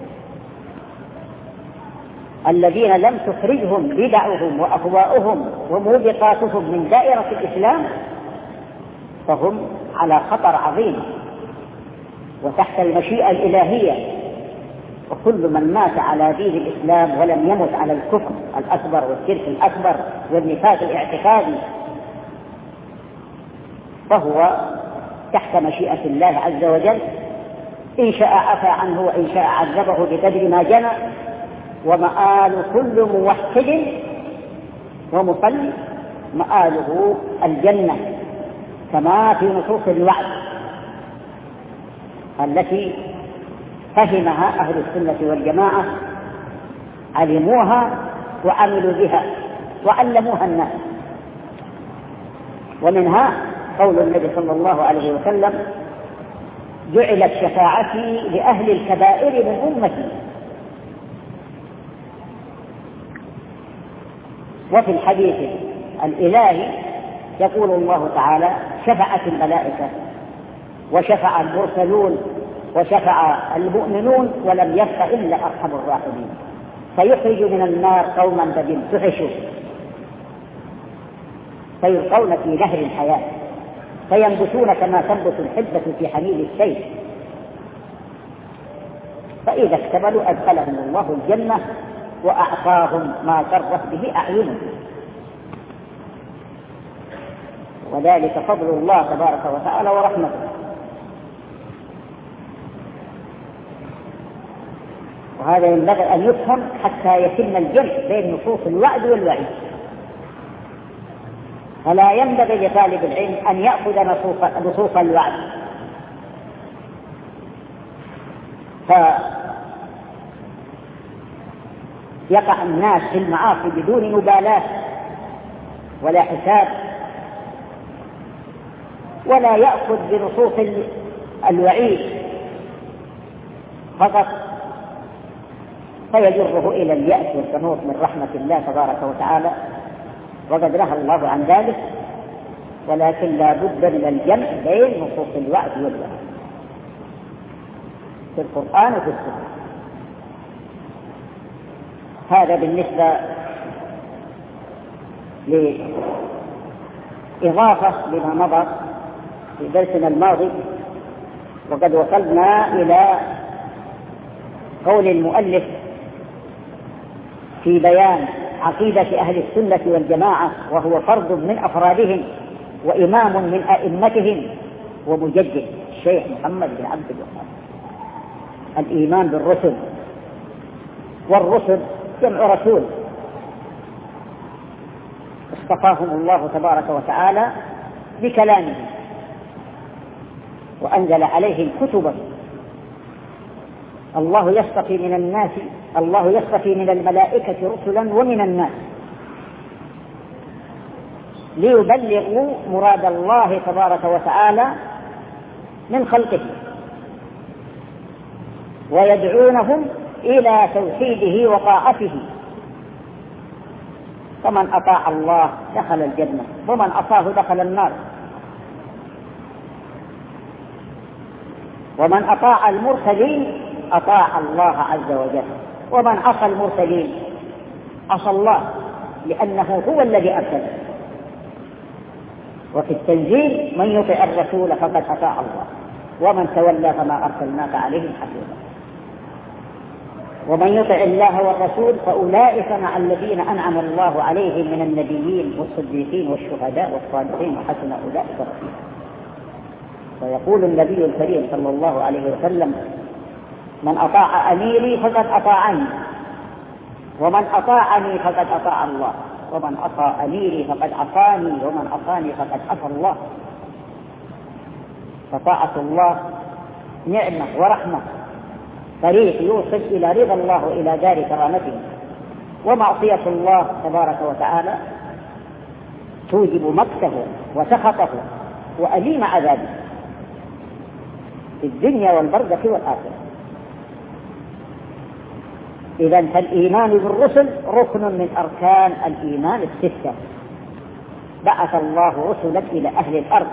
Speaker 3: الذين لم تخرجهم بدعهم وأهواؤهم وموبقاتهم من دائرة الإسلام، فهم على خطر عظيم وتحت المشيئة الإلهية. وكل من مات على دين الإسلام ولم يمت على الكفر الأكبر والشرك الأكبر والنفاق الاعتقادي فهو تحت مشيئة الله عز وجل، إن شاء عفى عنه وإن شاء عذبه بقدر ما جنى. ومآل كل موحد ومصلي مآله الجنة، كما في نصوص الوعد التي فهمها أهل السنة والجماعة، علموها وعملوا بها وعلموها الناس. ومنها قول النبي صلى الله عليه وسلم: جعلت شفاعتي لأهل الكبائر من أمتي. وفي الحديث الإلهي يقول الله تعالى: شفعت الملائكة وشفع المرسلون وشفع المؤمنون ولم يبق إلا أرحم الراحمين، فيخرج من النار قوما قد امتحشوا فيلقون في نهر الحياة فينبتون كما تنبت الحبة في حميل السيف، فإذا اكتملوا أدخلهم الله الجنة وأعطاهم ما سرت به أعينهم. وذلك فضل الله تبارك وتعالى ورحمته. وهذا ينبغي أن يفهم حتى يتم الجمع بين نصوص الوعد والوعيد. فلا ينبغي لطالب العلم أن يأخذ نصوص الوعد فيقع الناس في المعاصي بدون مبالاة ولا حساب، ولا يأخذ بنصوص الوعيد فقط فيجره إلى اليأس والقنوط من رحمة الله تبارك وتعالى، وقد نهى الله عن ذلك. ولكن لا بد من الجمع بين نصوص الوعد والوعيد في القرآن وفي السنة. هذا بالنسبة لإضافة لما مضى في درسنا الماضي. وقد وصلنا إلى قول المؤلف في بيان عقيدة أهل السنة والجماعة، وهو فرد من أفرادهم وإمام من أئمتهم ومجدد الشيخ محمد بن عبد الوهاب. الإيمان بالرسل، والرسل جمع رسول اصطفاهم الله تبارك وتعالى بكلامه وأنزل عليهم كتبا. الله يصطفي من الناس، الله يصطفي من الملائكة رسلا ومن الناس ليبلغوا مراد الله تبارك وتعالى من خلقه ويدعونهم إلى توحيده وطاعته. فمن أطاع الله دخل الجنة ومن عصاه دخل النار. ومن أطاع المرسلين أطاع الله عز وجل، ومن عصى المرسلين عصى الله، لأنه هو الذي أرسله. وفي التنزيل: من يطع الرسول فقد أطاع الله ومن تولى فما أرسلناك عليهم حفيظا. ومن يطع الله والرسول فأولئك مع الذين أنعم الله عليهم من النبيين والصديقين والشهداء والصالحين وحسن أولئك رفيقا. ويقول النبي الكريم صلى الله عليه وسلم: من أطاع أميري فقد أطاعني، ومن أطاعني فقد أطاع الله، ومن عصى أميري فقد عصاني، ومن عصاني فقد عصى الله. فطاعة الله نعمة ورحمة، طريق يوصل إلى رضا الله وإلى دار كرامته، ومعصية الله تبارك وتعالى توجب مقته وسخطه وأليم عذابه في الدنيا والبرزخ والآخرة. إذن فالإيمان بالرسل ركن من أركان الإيمان الستة. بعث الله رسلا إلى أهل الأرض،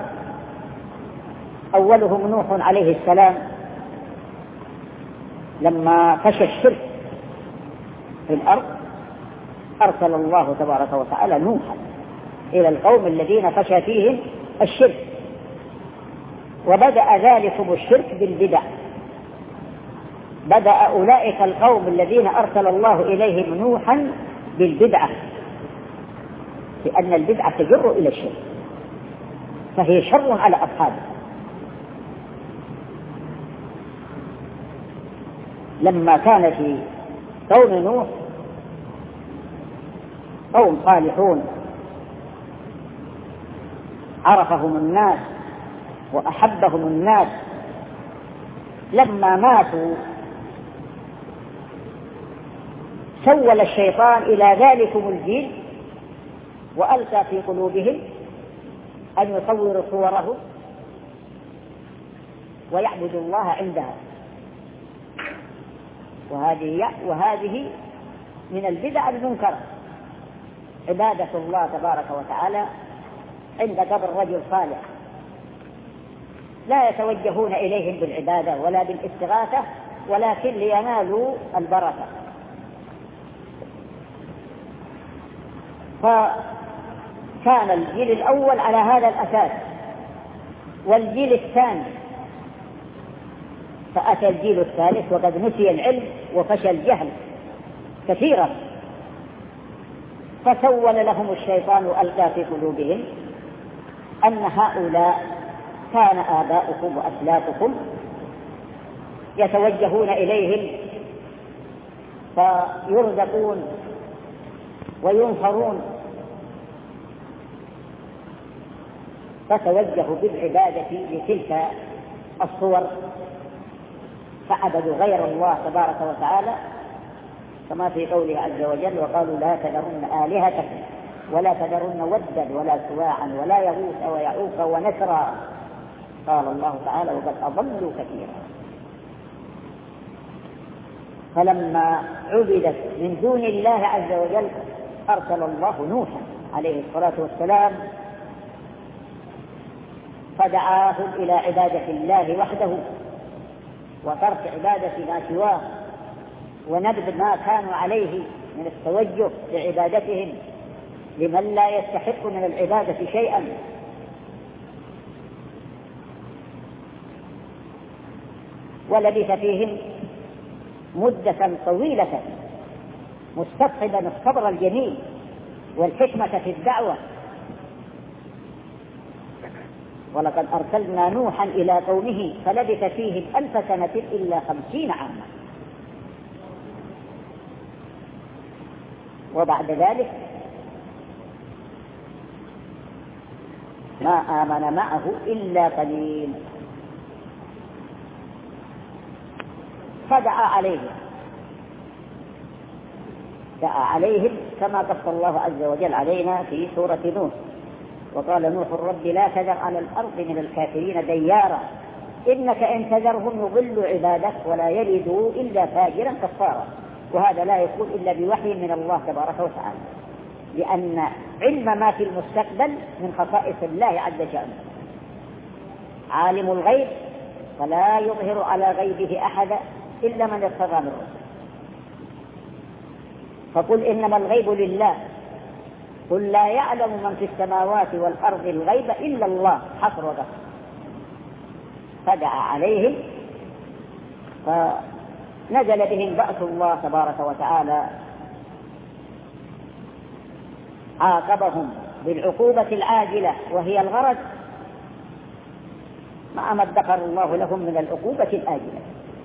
Speaker 3: أولهم نوح عليه السلام لما فشى الشرك في الأرض، أرسل الله تبارك وتعالى نوحا إلى القوم الذين فشى فيهم الشرك، وبدأ ذلكم الشرك بالبدع. بدأ أولئك القوم الذين أرسل الله إليهم نوحا بالبدعة، لأن البدعة تجر إلى الشرك، فهي شر على أصحابه. لما كان في قوم نوح قوم صالحون عرفهم الناس وأحبهم الناس، لما ماتوا سول الشيطان إلى ذلكم الجيل وألقى في قلوبهم أن يصوروا صورهم ويعبدوا الله عندها، وهذه من البدع المنكرة، عبادة الله تبارك وتعالى عند قبر رجل صالح، لا يتوجهون إليهم بالعبادة ولا بالاستغاثة، ولكن لينالوا البركة. فكان الجيل الأول على هذا الأساس، والجيل الثاني فأتى الجيل الثالث وقد نسي العلم وفشى الجهل كثيرا، فسول لهم الشيطان وألقى في قلوبهم أن هؤلاء كان آباؤكم وأسلافكم يتوجهون إليهم فيرزقون وينصرون، فتوجهوا بالعبادة لتلك الصور، فعبدوا غير الله تبارك وتعالى، كما في قوله عز وجل: وقالوا لا تذرن آلهتكم ولا تذرن ودا ولا سواعا ولا يغوث ويعوق ونسرا. قال الله تعالى: وقد أضلوا كثيرا. فلما عبدت من دون الله عز وجل أرسل الله نوحا عليه الصلاة والسلام فدعاهم إلى عبادة الله وحده وترك عبادة ما سواه ونبذ ما كانوا عليه من التوجه لعبادتهم لمن لا يستحق من العبادة شيئا. ولبث فيهم مدة طويلة مستصحبا الصبر الجميل والحكمة في الدعوة. ولقد أرسلنا نوحا إلى قومه فلبث فيهم 1000 سنة إلا 50 عاما. وبعد ذلك ما آمن معه إلا قليل، فدعا عليهم كما قص الله عز وجل علينا في سورة نوح: وقال نوح رب لا تذر على الأرض من الكافرين ديارا إنك إن تذرهم يضلوا عبادك ولا يلدوا إلا فاجرا كفارا. وهذا لا يكون إلا بوحي من الله تبارك وتعالى، لأن علم ما في المستقبل من خصائص الله عز وجل. عالم الغيب فلا يظهر على غيبه أحدا إلا من ارتضى من رسله، فقل إنما الغيب لله قل لا يعلم من في السماوات والأرض الغيب إلا الله حصر وقصر. فدعا عليهم فنزل بهم بأس الله تبارك وتعالى، عاقبهم بالعقوبة العاجلة وهي الغرق، مع ما ادخر الله لهم من العقوبة الآجلة.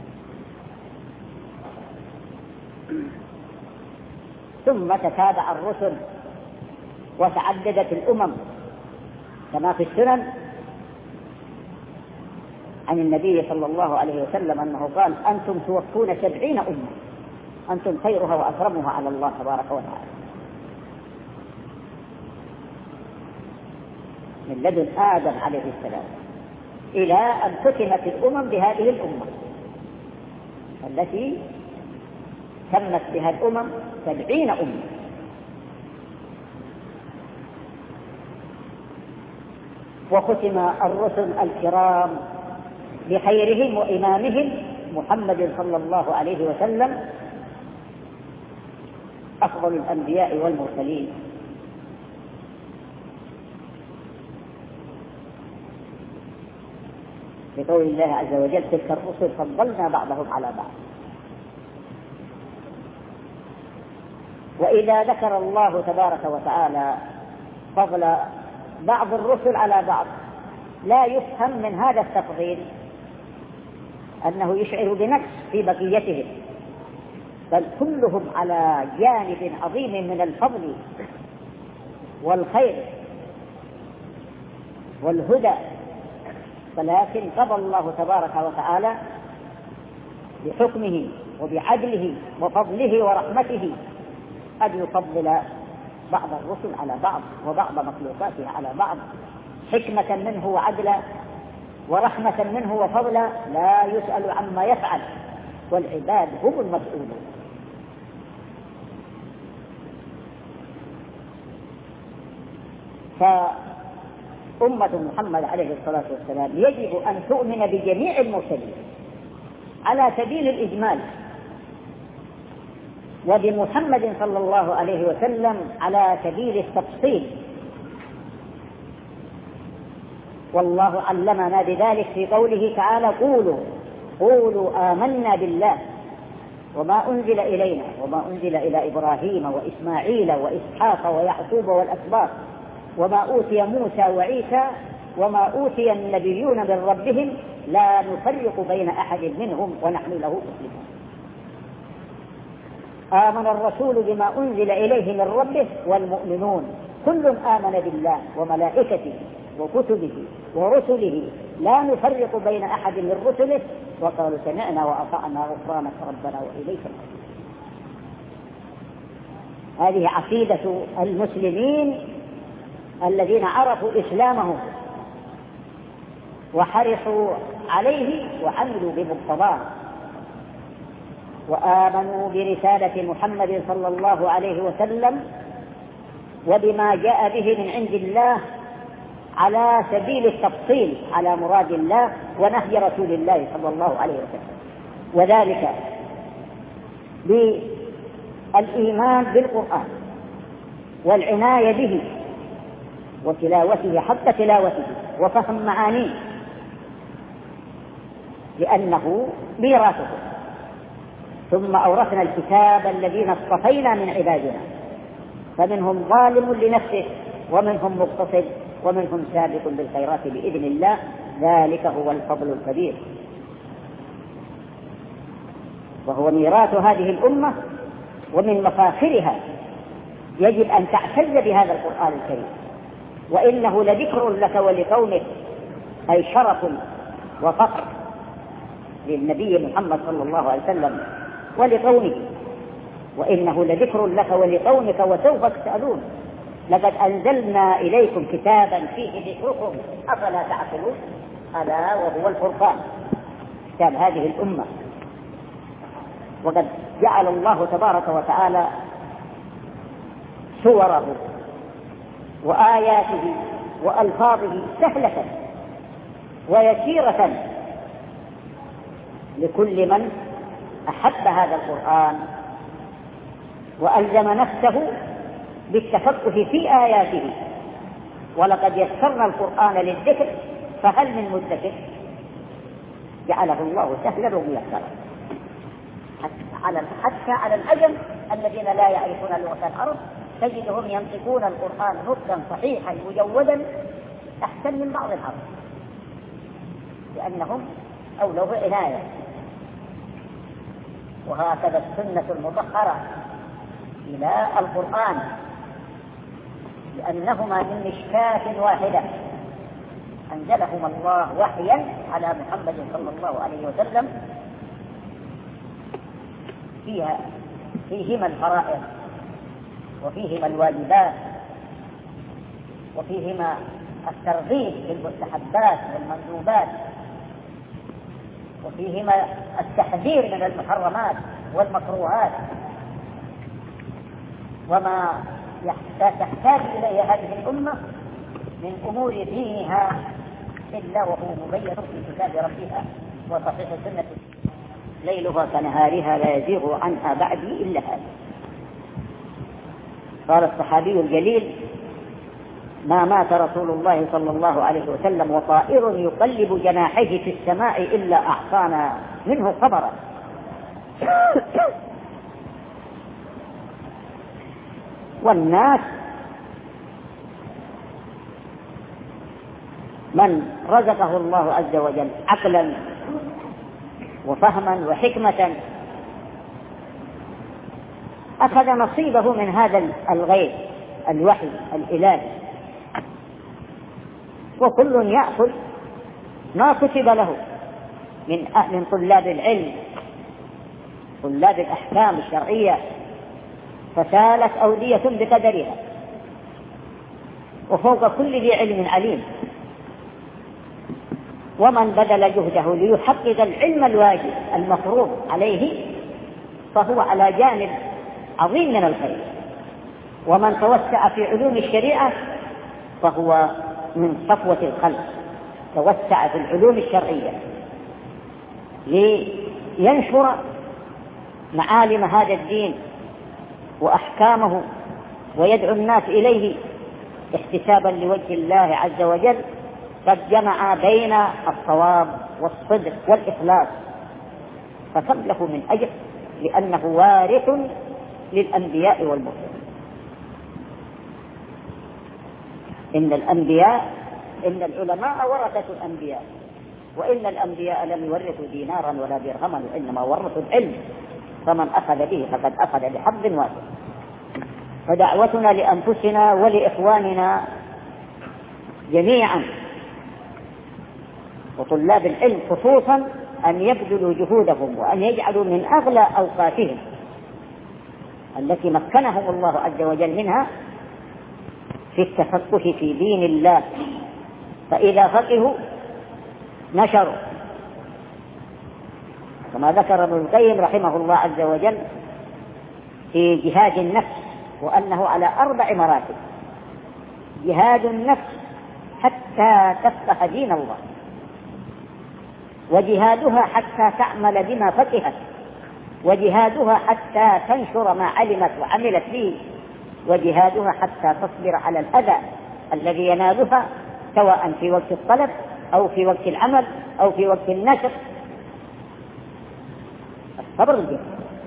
Speaker 3: ثم تتابع الرسل وتعددت الأمم كما في السنن عن النبي صلى الله عليه وسلم أنه قال: أنتم توفون 70 أمة، أنتم خيرها وأكرمها على الله تبارك وتعالى، من لدن آدم عليه السلام إلى أن ختمت الأمم بهذه الأمة التي تمت بها الأمم 70 أمة. وختم الرسل الكرام بخيرهم وإمامهم محمد صلى الله عليه وسلم أفضل الأنبياء والمرسلين. بقول الله عز وجل: تلك الرسل فضلنا بعضهم على بعض. وإذا ذكر الله تبارك وتعالى فضل بعض الرسل على بعض لا يفهم من هذا التفضيل أنه يشعر بنقص في بقيتهم، بل كلهم على جانب عظيم من الفضل والخير والهدى، ولكن قضى الله تبارك وتعالى بحكمه وبعدله وفضله ورحمته أن يفضل بعض الرسل على بعض وبعض مخلوقاته على بعض، حكمة منه وعدلا ورحمة منه وفضلا، لا يسأل عما يفعل والعباد هم المسؤولون. فأمة محمد عليه الصلاة والسلام يجب أن تؤمن بجميع المرسلين على سبيل الإجمال، وبمحمد صلى الله عليه وسلم على سبيل التفصيل. والله علمنا بذلك في قوله تعالى: قولوا آمنا بالله وما أنزل إلينا وما أنزل إلى إبراهيم وإسماعيل وإسحاق ويعقوب والأسباط وما أوتي موسى وعيسى وما أوتي النبيون من ربهم لا نفرق بين أحد منهم ونحن له مسلمون. آمن الرسول بما أنزل إليه من ربه والمؤمنون كل آمن بالله وملائكته وكتبه ورسله لا نفرق بين أحد من رسله وقالوا سمعنا وأطعنا غفرانك ربنا وإليك المصير. هذه عقيدة المسلمين الذين عرفوا إسلامهم وحرصوا عليه وعملوا بمقتضاه وآمنوا برسالة محمد صلى الله عليه وسلم وبما جاء به من عند الله على سبيل التفصيل على مراد الله ونهي رسول الله صلى الله عليه وسلم، وذلك بالإيمان بالقرآن والعناية به وتلاوته حتى تلاوته وفهم معانيه، لأنه ميراثه. ثم أورثنا الكتاب الذين اصطفينا من عبادنا فمنهم ظالم لنفسه ومنهم مقتصد ومنهم سابق بالخيرات بإذن الله، ذلك هو الفضل الكبير. وهو ميراث هذه الأمة ومن مفاخرها، يجب أن تعتز بهذا القرآن الكريم، وإنه لذكر لك ولقومك، أي شرف وفخر للنبي محمد صلى الله عليه وسلم ولقومه، وإنه لذكر لك ولقومك وسوف تسألون. لقد أنزلنا إليكم كتابا فيه ذكركم أفلا تعقلون، ألا وهو الفرقان كتاب هذه الأمة. وقد جعل الله تبارك وتعالى سوره وآياته وألفاظه سهلة ويسيرة لكل من أحب هذا القرآن وألزم نفسه بالتفقه في آياته. ولقد يسرنا القرآن للذكر فهل من مدكر، جعله الله سهلا وميسرا حتى على العجم الذين لا يعرفون لغة العرب تجدهم ينطقون القرآن نطقا صحيحا مجودا أحسن من بعض العرب. لأنهم أولوا بعناية. وهكذا السنة المطهرة إلى القرآن، لأنهما من مشكاة واحدة أنزلهما الله وحيا على محمد صلى الله عليه وسلم، فيهما الفرائض وفيهما الواجبات وفيهما الترغيب بالمستحبات والمندوبات وفيهما التحذير من المحرمات والمكروهات وما تحتاج إليه هذه الأمة من أمور دينها إلا وهو مبين في كتاب ربها وصحيح سنة ليلها كنهارها لا يزيغ عنها بعدي إلا هذا. قال الصحابي الجليل: ما مات رسول الله صلى الله عليه وسلم وطائر يقلب جناحيه في السماء إلا أعطانا منه خبرا. والناس من رزقه الله عز وجل عقلا وفهما وحكمة أخذ نصيبه من هذا الغيب الوحي الإلهي، وكل يأخذ ما كتب له من طلاب العلم، طلاب الأحكام الشرعية، فسالت أودية بقدرها، وفوق كل ذي علم عليم. ومن بذل جهده ليحقق العلم الواجب المفروض عليه فهو على جانب عظيم من الخير، ومن توسع في علوم الشريعة فهو من صفوة الخلق، توسع في العلوم الشرعية لينشر معالم هذا الدين وأحكامه ويدعو الناس إليه احتسابا لوجه الله عز وجل. قد جمع بين الصواب والصدق والإخلاص، فكم له من أجر، لأنه وارث للأنبياء والمرسلين. إن العلماء ورثة الأنبياء، وإن الأنبياء لم يورثوا دينارا ولا درهما، وإنما ورثوا العلم، فمن أخذ به فقد أخذ بحظ وافر. فدعوتنا لأنفسنا ولإخواننا جميعا وطلاب العلم خصوصا أن يبذلوا جهودهم وأن يجعلوا من أغلى أوقاتهم التي مكنهم الله عز وجل منها في التفقه في دين الله، فإذا فقهوا نشروا، كما ذكر ابن القيم رحمه الله عز وجل في جهاد النفس، وأنه على 4 مراتب: جهاد النفس حتى تفقه دين الله، وجهادها حتى تعمل بما فقهت، وجهادها حتى تنشر ما علمت وعملت به، وجهادها حتى تصبر على الأذى الذي ينالها سواء في وقت الطلب أو في وقت العمل أو في وقت النشر. الصبر الجهاد.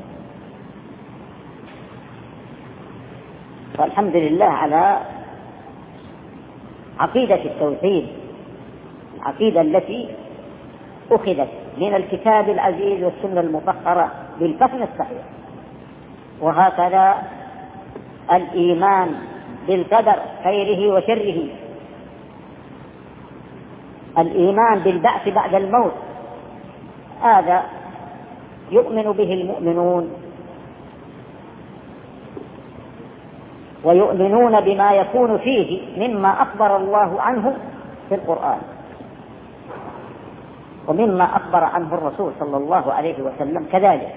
Speaker 3: والحمد لله على عقيدة التوحيد، العقيدة التي أخذت من الكتاب العزيز والسنة المطهرة بالفهم الصحيح. وهكذا الإيمان بالقدر خيره وشره، الإيمان بالبعث بعد الموت، هذا يؤمن به المؤمنون ويؤمنون بما يكون فيه مما أخبر الله عنه في القرآن ومما أخبر عنه الرسول صلى الله عليه وسلم. كذلك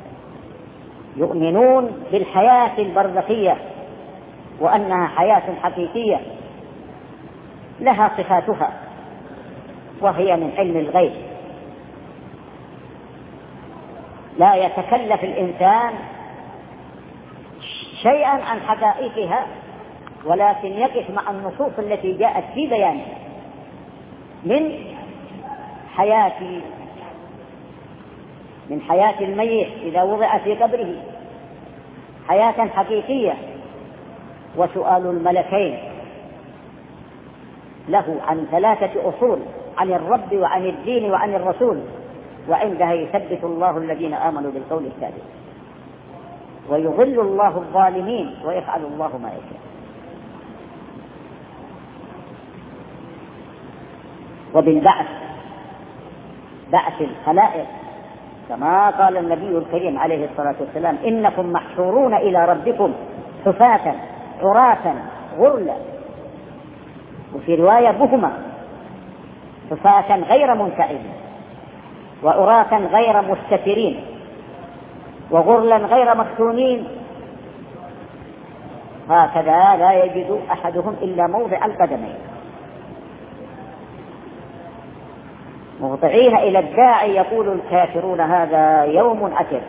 Speaker 3: يؤمنون بالحياة البرزخية وأنها حياة حقيقية لها صفاتها، وهي من علم الغيب، لا يتكلف الإنسان شيئا عن حقائقها، ولكن يقف مع النصوص التي جاءت في بيانها من حياة الميت إذا وضع في قبره حياة حقيقية، وسؤال الملكين له عن 3 أصول عن الرب وعن الدين وعن الرسول، وعندها يثبت الله الذين آمنوا بالقول الثابت، ويضل الله الظالمين ويفعل الله ما يشاء. وبالبعث، بعث الخلائق، كما قال النبي الكريم عليه الصلاة والسلام: إنكم محشورون إلى ربكم حفاة عراة غرلا، وفي رواية بهما، حفاة غير منتعبين، وعراة غير مستترين، وغرلا غير مفتونين، هكذا لا يجد أحدهم إلا موضع القدمين، مهطعين إلى الداعي يقول الكافرون هذا يوم عسر.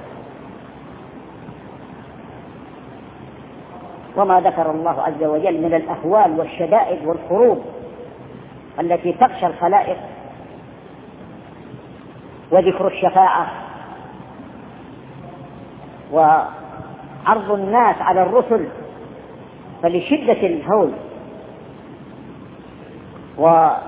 Speaker 3: وما ذكر الله عز وجل من الأهوال والشدائد والحروب التي تخشى الخلائق، وذكر الشفاعة، وعرض الناس على الرسل، فلشدة الهول وشدة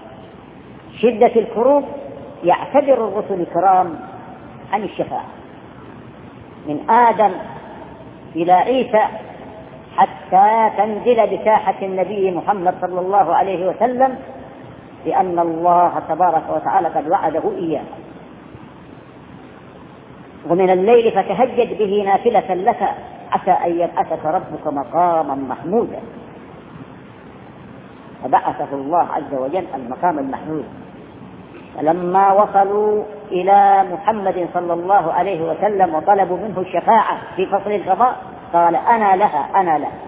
Speaker 3: الكروب يعتذر الرسل الكرام عن الشفاعة، من آدم إلى عيسى، حتى تنزل بساحة النبي محمد صلى الله عليه وسلم، لأن الله تبارك وتعالى قد وعده إياه. ومن الليل فتهجد به نافلة لك عسى أن يبعثك ربك مقاما محمودا، فبعثه الله عز وجل المقام المحمود. فلما وصلوا إلى محمد صلى الله عليه وسلم وطلبوا منه الشفاعة في فصل القضاء قال: أنا لها أنا لها.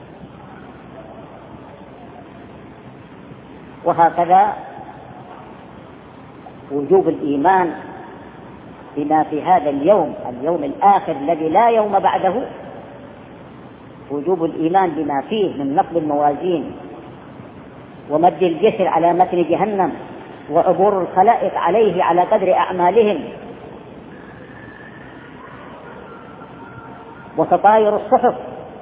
Speaker 3: وهكذا وجوب الإيمان بما في هذا اليوم الآخر الذي لا يوم بعده، وجوب الإيمان بما فيه من نقل الموازين ومد الجسر على متن جهنم وعبور الخلائق عليه على قدر أعمالهم وتطاير الصحف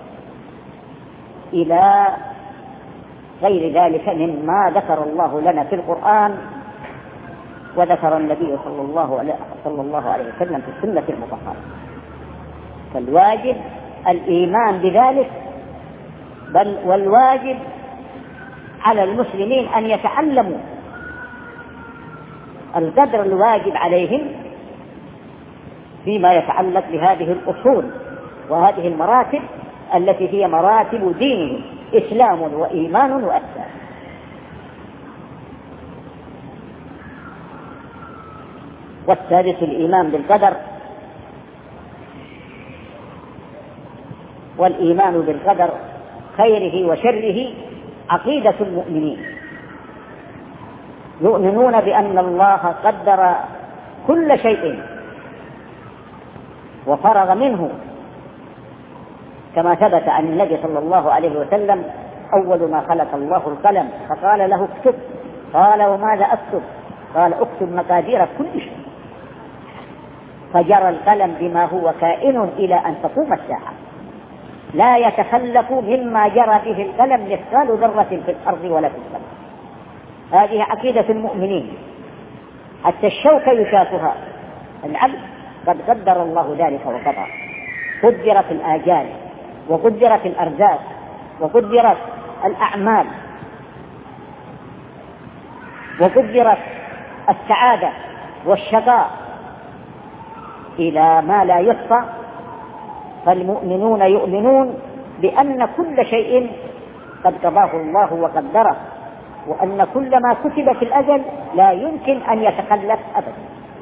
Speaker 3: إلى غير ذلك مما ذكر الله لنا في القرآن وذكر النبي صلى الله عليه وسلم في السنة المطهرة. فالواجب الإيمان بذلك، بل والواجب على المسلمين أن يتعلموا القدر الواجب عليهم فيما يتعلق بهذه الأصول وهذه المراتب التي هي مراتب دينهم، إسلام وإيمان وإحسان. والثالث الإيمان بالقدر، والإيمان بالقدر خيره وشره عقيدة المؤمنين، يؤمنون بأن الله قدر كل شيء وفرغ منه، كما ثبت عن النبي صلى الله عليه وسلم: أول ما خلق الله القلم فقال له اكتب، قال: وماذا أكتب؟ قال: اكتب مقادير كل شيء. فجرى القلم بما هو كائن إلى أن تقوم الساعة، لا يتخلف مما جرى به القلم مثقال ذرة في الأرض ولا في السماء. هذه عقيدة المؤمنين، حتى الشوكة يشافها العبد قد قدر الله ذلك وقدر، قدرت الآجال وقدرت الأرزاق وقدرت الأعمال وقدرت السعادة والشقاء إلى ما لا يحصى. فالمؤمنون يؤمنون بأن كل شيء قد قضاه الله وقدره، وأن كل ما كتب في الأجل لا يمكن أن يتخلف أبدا.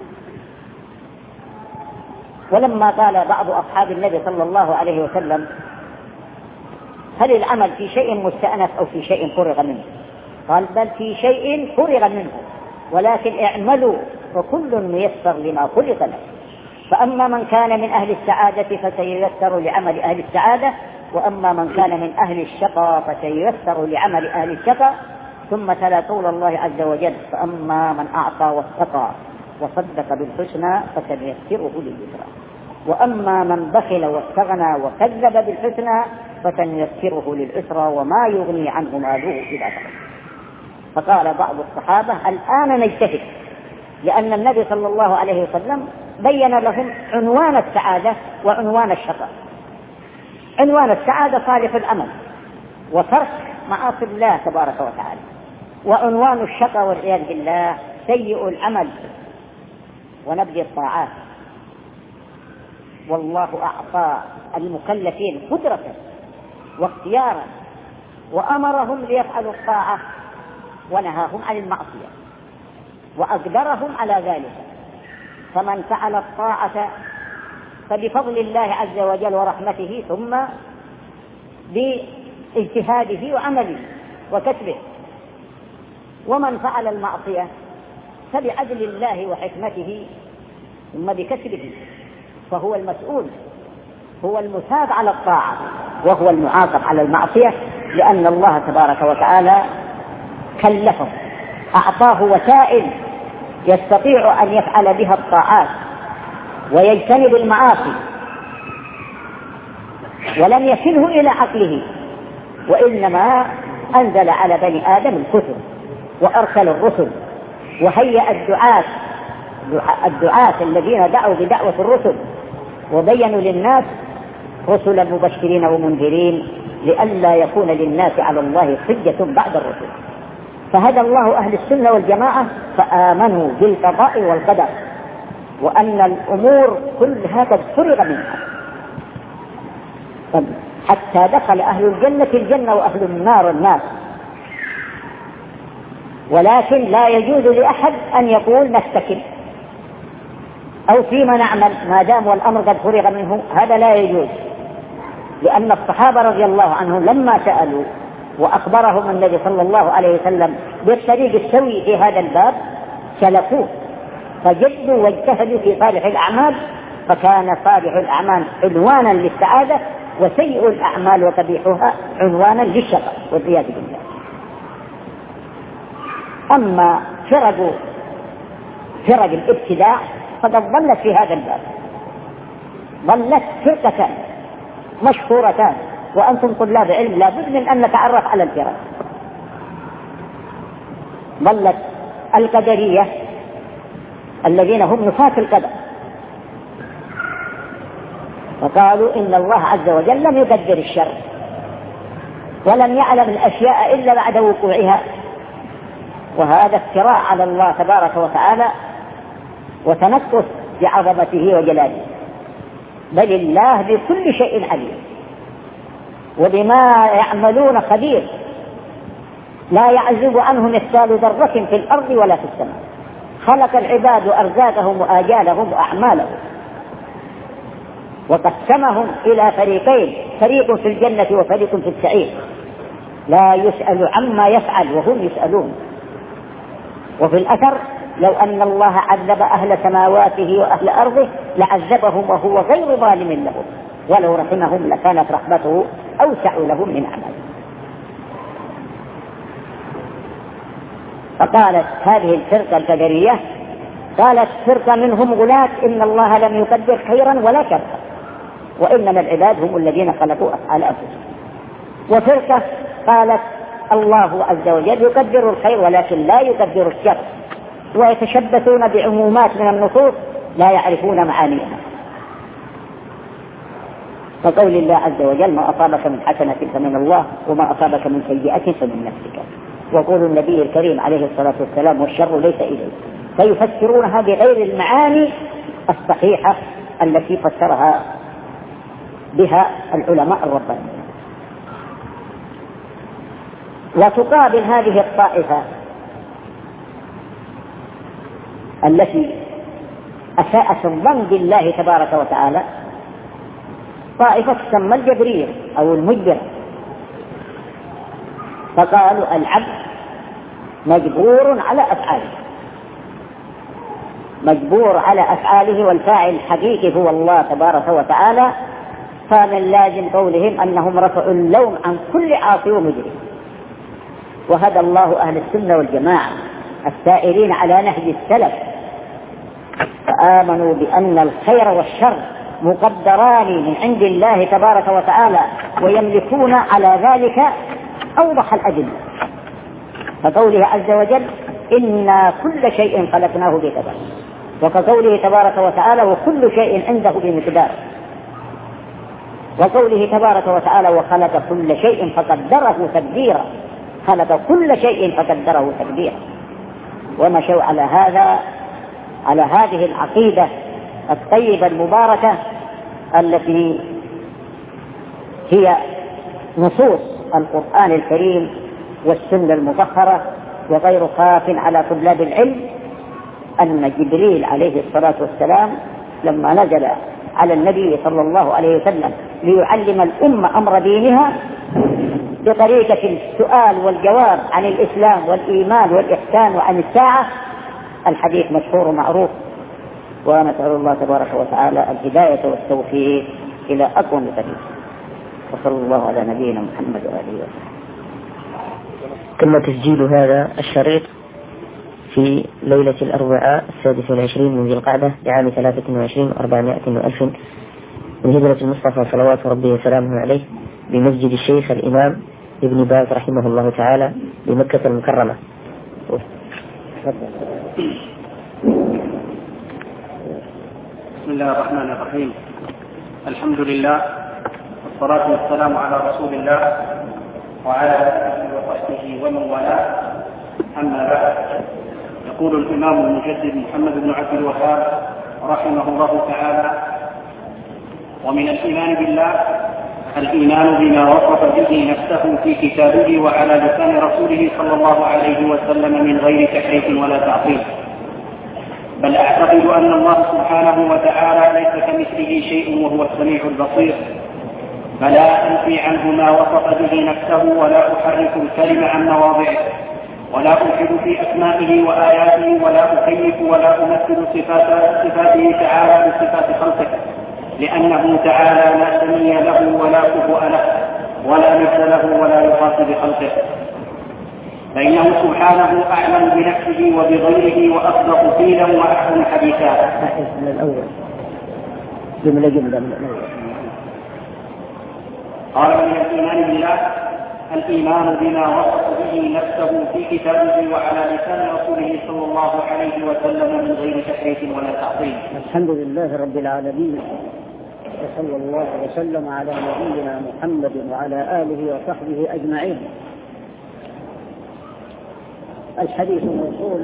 Speaker 3: ولما قال بعض أصحاب النبي صلى الله عليه وسلم: هل العمل في شيء مستأنف أو في شيء فرغ منه؟ قال: بل في شيء فرغ منه، ولكن اعملوا فكل ميسر لما خلق له. فأما من كان من أهل السعادة فسييسر لعمل أهل السعادة، وأما من كان من أهل الشقاء فسييسر لعمل أهل الشقاء. ثم تلا قول الله عز وجل: فأما من أعطى واتقى وصدق بالحسنى فسنيسره لليسرى، وأما من بخل واستغنى وكذب بالحسنى فسنيسره للعسرى وما يغني عنه ماله إذا تردى. فقال بعض الصحابة الآن نجتهد، لأن النبي صلى الله عليه وسلم بين لهم عنوان السعادة وعنوان الشقاء. عنوان السعادة صالح الأمل وترك معاصي الله تبارك وتعالى، وعنوان الشقاء والعياذ بالله سيء العمل ونبذ الطاعات. والله أعطى المكلفين قدرة واختيارا وأمرهم ليفعلوا الطاعة ونهاهم عن المعصية وأقدرهم على ذلك. فمن فعل الطاعة فبفضل الله عز وجل ورحمته ثم باجتهاده وعمله وكسبه، ومن فعل المعصية فبعدل الله وحكمته ثم بكسبه، فهو المسؤول، هو المثاب على الطاعة وهو المعاقب على المعصية، لأن الله تبارك وتعالى كلفه، أعطاه وسائل يستطيع أن يفعل بها الطاعات ويجتنب المعاصي، ولم يكله إلى عقله، وإنما أنزل على بني آدم الكتب وأرسل الرسل وهيأ الدعاة الذين دعوا بدعوة الرسل وبينوا للناس رسلا مبشرين ومنذرين لئلا يكون للناس على الله حجة بعد الرسل. فهدى الله أهل السنة والجماعة فآمنوا بالقضاء والقدر، وأن الأمور كلها قد فرغ منها، حتى دخل أهل الجنة الجنة وأهل النار النار. ولكن لا يجوز لأحد أن يقول نستكل أو فيما نعمل ما دام والأمر قد فرغ منه، هذا لا يجوز، لأن الصحابة رضي الله عنهم لما سألوا وأخبرهم النبي صلى الله عليه وسلم بالطريق السوي في هذا الباب سلكوه، فجدوا واجتهدوا في صالح الأعمال، فكان صالح الأعمال عنوانا للسعادة، وسيء الأعمال وقبيحها عنوانا للشقاء والعياذ بالله. أما فرق الابتداع فقد ضلت في هذا الباب، ضلت فرقتان مشهورتان، وأنتم طلاب علم لا بد من أن نتعرف على الفرق. ضلت القدرية الذين هم نفاة القدر، وقالوا إن الله عز وجل لم يقدر الشر ولم يعلم الأشياء إلا بعد وقوعها، وهذا افتراء على الله تبارك وتعالى وتنقص بعظمته وجلاله، بل الله بكل شيء عليم وبما يعملون خبير، لا يعزب عنه مثقال ذرة في الأرض ولا في السماء. خلق العباد أرزاقهم وآجالهم وأعمالهم، وقسمهم إلى فريقين، فريق في الجنة وفريق في السعير، لا يسأل عما يفعل وهم يسألون. وفي الأثر لو أن الله عذب أهل سماواته وأهل أرضه لعذبهم وهو غير ظالم لهم، ولو رحمهم لكانت رحمته أوسع لهم من عمله. فقالت هذه الفرقة القدرية، قالت فرقة منهم غلاة إن الله لم يقدر خيرا ولا شرا، وإنما العباد هم الذين خلقوا أفعال أنفسهم. وفرقة قالت الله عز وجل يقدر الخير ولكن لا يقدر الشر، ويتشبثون بعمومات من النصوص لا يعرفون معانيها، فقول الله عز وجل ما أصابك من حسنة فمن الله وما أصابك من سيئة فمن نفسك، وقول النبي الكريم عليه الصلاة والسلام والشر ليس إليك، فيفسرونها بغير المعاني الصحيحة التي فسرها بها العلماء الربانيين. وتقابل هذه الطائفة التي أساءت الظن بالله تبارك وتعالى طائفة تسمى الجبرية أو المجبرة، فقالوا العبد مجبور على أفعاله، مجبور على أفعاله، والفاعل الحقيقي هو الله تبارك وتعالى. فمن لازم قولهم أنهم رفعوا اللوم عن كل عاصي ومجرم. وهدى الله أهل السنة والجماعة السائرين على نهج السلف، فآمنوا بأن الخير والشر مقدران من عند الله تبارك وتعالى، ويملكون على ذلك أوضح الأدلة. كقوله عز وجل إنا كل شيء خلقناه بقدر، وكقوله تبارك وتعالى وكل شيء عنده بمقدار، وقوله تبارك وتعالى وخلق كل شيء فقدره تقديرا، خلق كل شيء فقدره تقديرا. ومشوا على هذا، على هذه العقيدة الطيبة المباركة التي هي نصوص القرآن الكريم والسنة المطهرة، وغير خاف على طلاب العلم أن جبريل عليه الصلاة والسلام لما نزل على النبي صلى الله عليه وسلم ليعلم الأمة أمر دينها بطريقة السؤال والجواب عن الإسلام والإيمان والإحسان وعن الساعة، الحديث مشهور معروف، ونسأل الله تبارك وتعالى الهداية والتوفيق إلى أقوم طريق. وصلى الله على نبينا محمد وآله وسلم.
Speaker 1: تم تسجيل هذا الشريط في ليلة الأربعاء 26 من ذي القعدة لعام 23 و400 وألف من هجرة المصطفى صلوات ربي وسلامه عليه بمسجد الشيخ الإمام ابن باز رحمه الله تعالى بمكة المكرمة.
Speaker 2: بسم الله الرحمن الرحيم. الحمد لله والصلاة والسلام على رسول الله وعلى آله وصحبه ومن والاه، أما بعد. يقول الإمام المجدد محمد بن عبد الوهاب رحمه الله تعالى: ومن الإيمان بالله الإيمان بما وصف به نفسه في كتابه وعلى لسان رسوله صلى الله عليه وسلم من غير تحريف ولا تعطيل، بل أعتقد أن الله سبحانه وتعالى ليس كمثله شيء وهو السميع البصير، فلا أنفي عنه ما وصف به نفسه ولا أحرف الكلم عن مواضعه، ولا ألحد في أسمائه وآياته، ولا أكيف ولا أمثل صفاته تعالى بصفات خلقه، لأنه تعالى لا سمي له ولا كفؤ له ولا مثل له ولا يقاس بخلقه، فإنه سبحانه أعلم بنفسه وبغيره وأصدق قيلا وأحسن حديثا. قال: من الإيمان بالله الإيمان بما وصف به نفسه في كتابه وعلى لسان رسوله صلى الله عليه وسلم من غير تحريف ولا تعطيل.
Speaker 3: الحمد لله رب العالمين، وصلى الله وسلم على نبينا محمد وعلى آله وصحبه أجمعين. الحديث موصول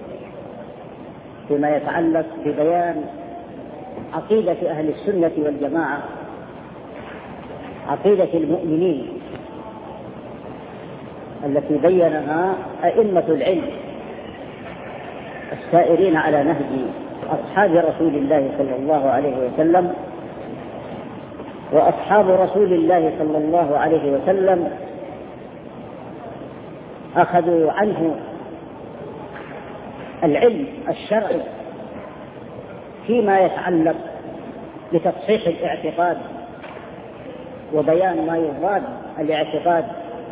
Speaker 3: فيما يتعلق ببيان عقيدة أهل السنة والجماعة، عقيدة المؤمنين التي بينها أئمة العلم السائرين على نهج أصحاب رسول الله صلى الله عليه وسلم. وأصحاب رسول الله صلى الله عليه وسلم أخذوا عنه العلم الشرعي فيما يتعلق بتصحيح الاعتقاد وبيان ما يضاد الاعتقاد،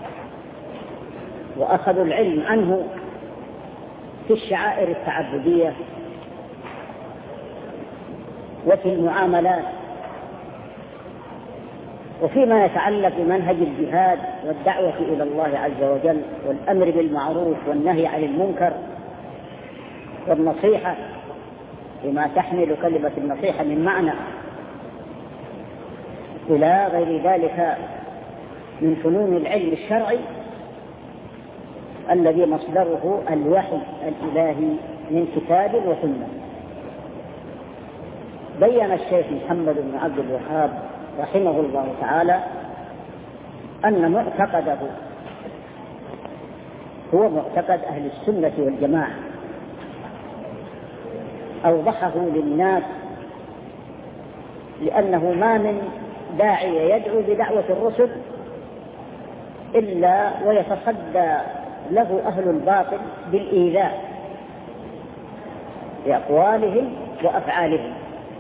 Speaker 3: وأخذوا العلم عنه في الشعائر التعبدية وفي المعاملات وفيما يتعلق بمنهج الجهاد والدعوة إلى الله عز وجل والأمر بالمعروف والنهي عن المنكر والنصيحة بما تحمل كلمة النصيحة من معنى، إلى غير ذلك من فنون العلم الشرعي الذي مصدره الوحي الإلهي من كتاب وسنة. بين الشيخ محمد بن عبد الوهاب رحمه الله تعالى أن معتقده هو معتقد أهل السنة والجماعة، أوضحه للناس لأنه ما من داعي يدعو بدعوة الرسل إلا ويتصدى له أهل الباطل بالإيذاء بأقوالهم وأفعالهم.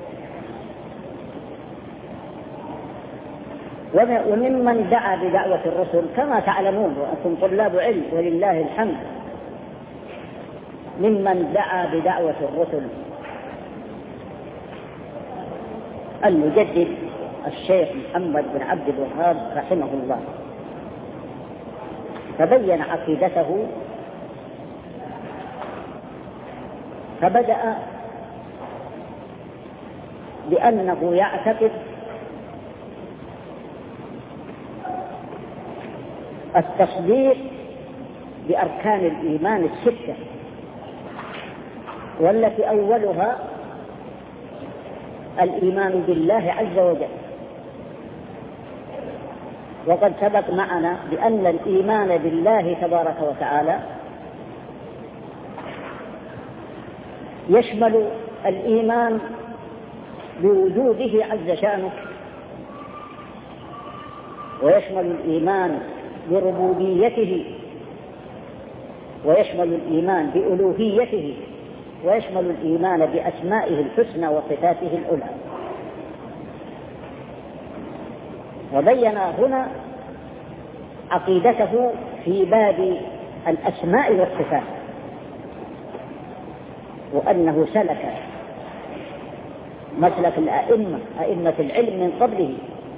Speaker 3: وممن دعا بدعوة الرسل كما تعلمون وأنتم طلاب علم ولله الحمد، ممن دعا بدعوة الرسل المجدد الشيخ محمد بن عبد الوهاب رحمه الله، فبين عقيدته فبدأ بأنه يعتقد التصديق بأركان الإيمان الستة، والتي أولها الإيمان بالله عز وجل. وقد سبق معنا بأن الإيمان بالله تبارك وتعالى يشمل الإيمان بوجوده عز شأنه، ويشمل الإيمان بربوبيته، ويشمل الإيمان بألوهيته، ويشمل الإيمان بأسمائه الحسنى وصفاته العلى. وبين هنا عقيدته في باب الأسماء والصفات، وأنه سلك مسلك أئمة العلم من قبله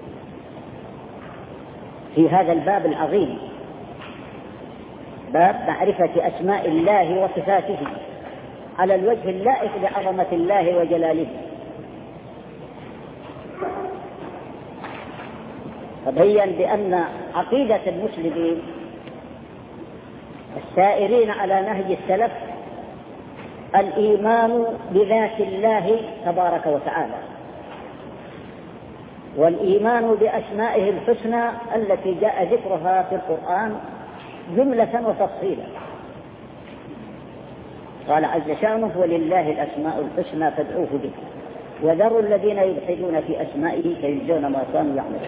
Speaker 3: في هذا الباب العظيم، باب معرفة أسماء الله وصفاته على الوجه اللائق بعظمة الله وجلاله. فبين بأن عقيدة المسلمين السائرين على نهج السلف الإيمان بذات الله تبارك وتعالى، والإيمان بأسمائه الحسنى التي جاء ذكرها في القرآن جملة وتفصيلا. قال عز شأنه: ولله الأسماء الحسنى فادعوه به وذروا الذين يلحدون في أسمائه سيجزون ما كانوا يعملون.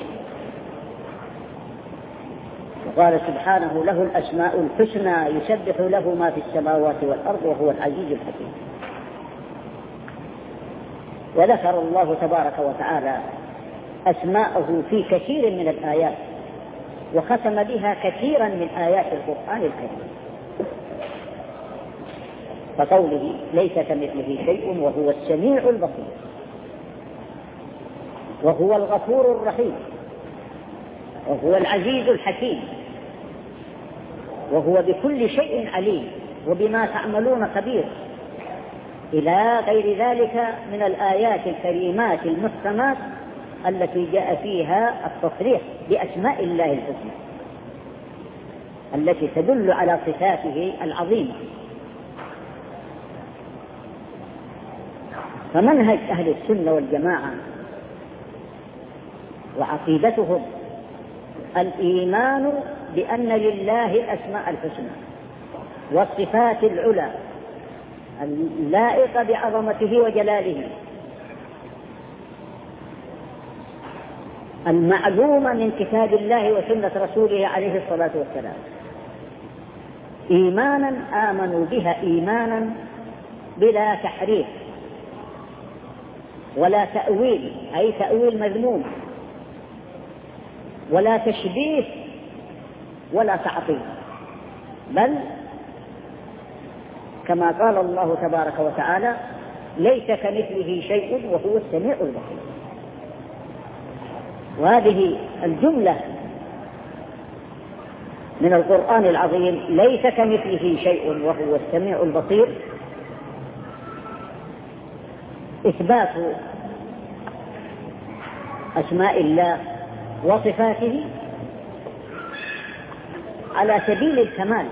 Speaker 3: وقال سبحانه: له الأسماء الحسنى يسبح له ما في السماوات والأرض وهو العزيز الحكيم. وذكر الله تبارك وتعالى أسماءه في كثير من الآيات، وختم بها كثيرا من آيات القرآن الكريم، فقوله: ليس كمثله شيء وهو السميع البصير، وهو الغفور الرحيم، وهو العزيز الحكيم، وهو بكل شيء عليم وبما تعملون خبير، إلى غير ذلك من الآيات الكريمات المحكمات التي جاء فيها التصريح بأسماء الله الحسنى التي تدل على صفاته العظيمة. فمنهج أهل السنة والجماعة وعقيدتهم الإيمان بأن لله الأسماء الحسنى والصفات العلى اللائقة بعظمته وجلاله، المعلومة من كتاب الله وسنة رسوله عليه الصلاة والسلام، إيمانا آمنوا بها إيمانا بلا تحريف ولا تأويل، أي تأويل مذموم، ولا تشبيه ولا تعطيل، بل كما قال الله تبارك وتعالى: ليس كمثله شيء وهو السميع البصير. وهذه الجملة من القرآن العظيم: ليس كمثله شيء وهو السميع البصير، إثبات أسماء الله وصفاته على سبيل الكمال،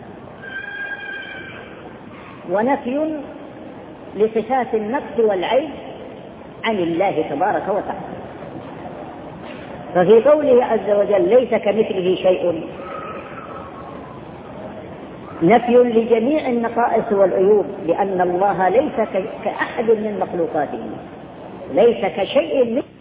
Speaker 3: ونفي لصفات النقص والعيب عن الله تبارك وتعالى. ففي قوله عز وجل: ليس كمثله شيء، نفي لجميع النقائص والعيوب، لأن الله ليس كأحد من مخلوقاته، ليس كشيء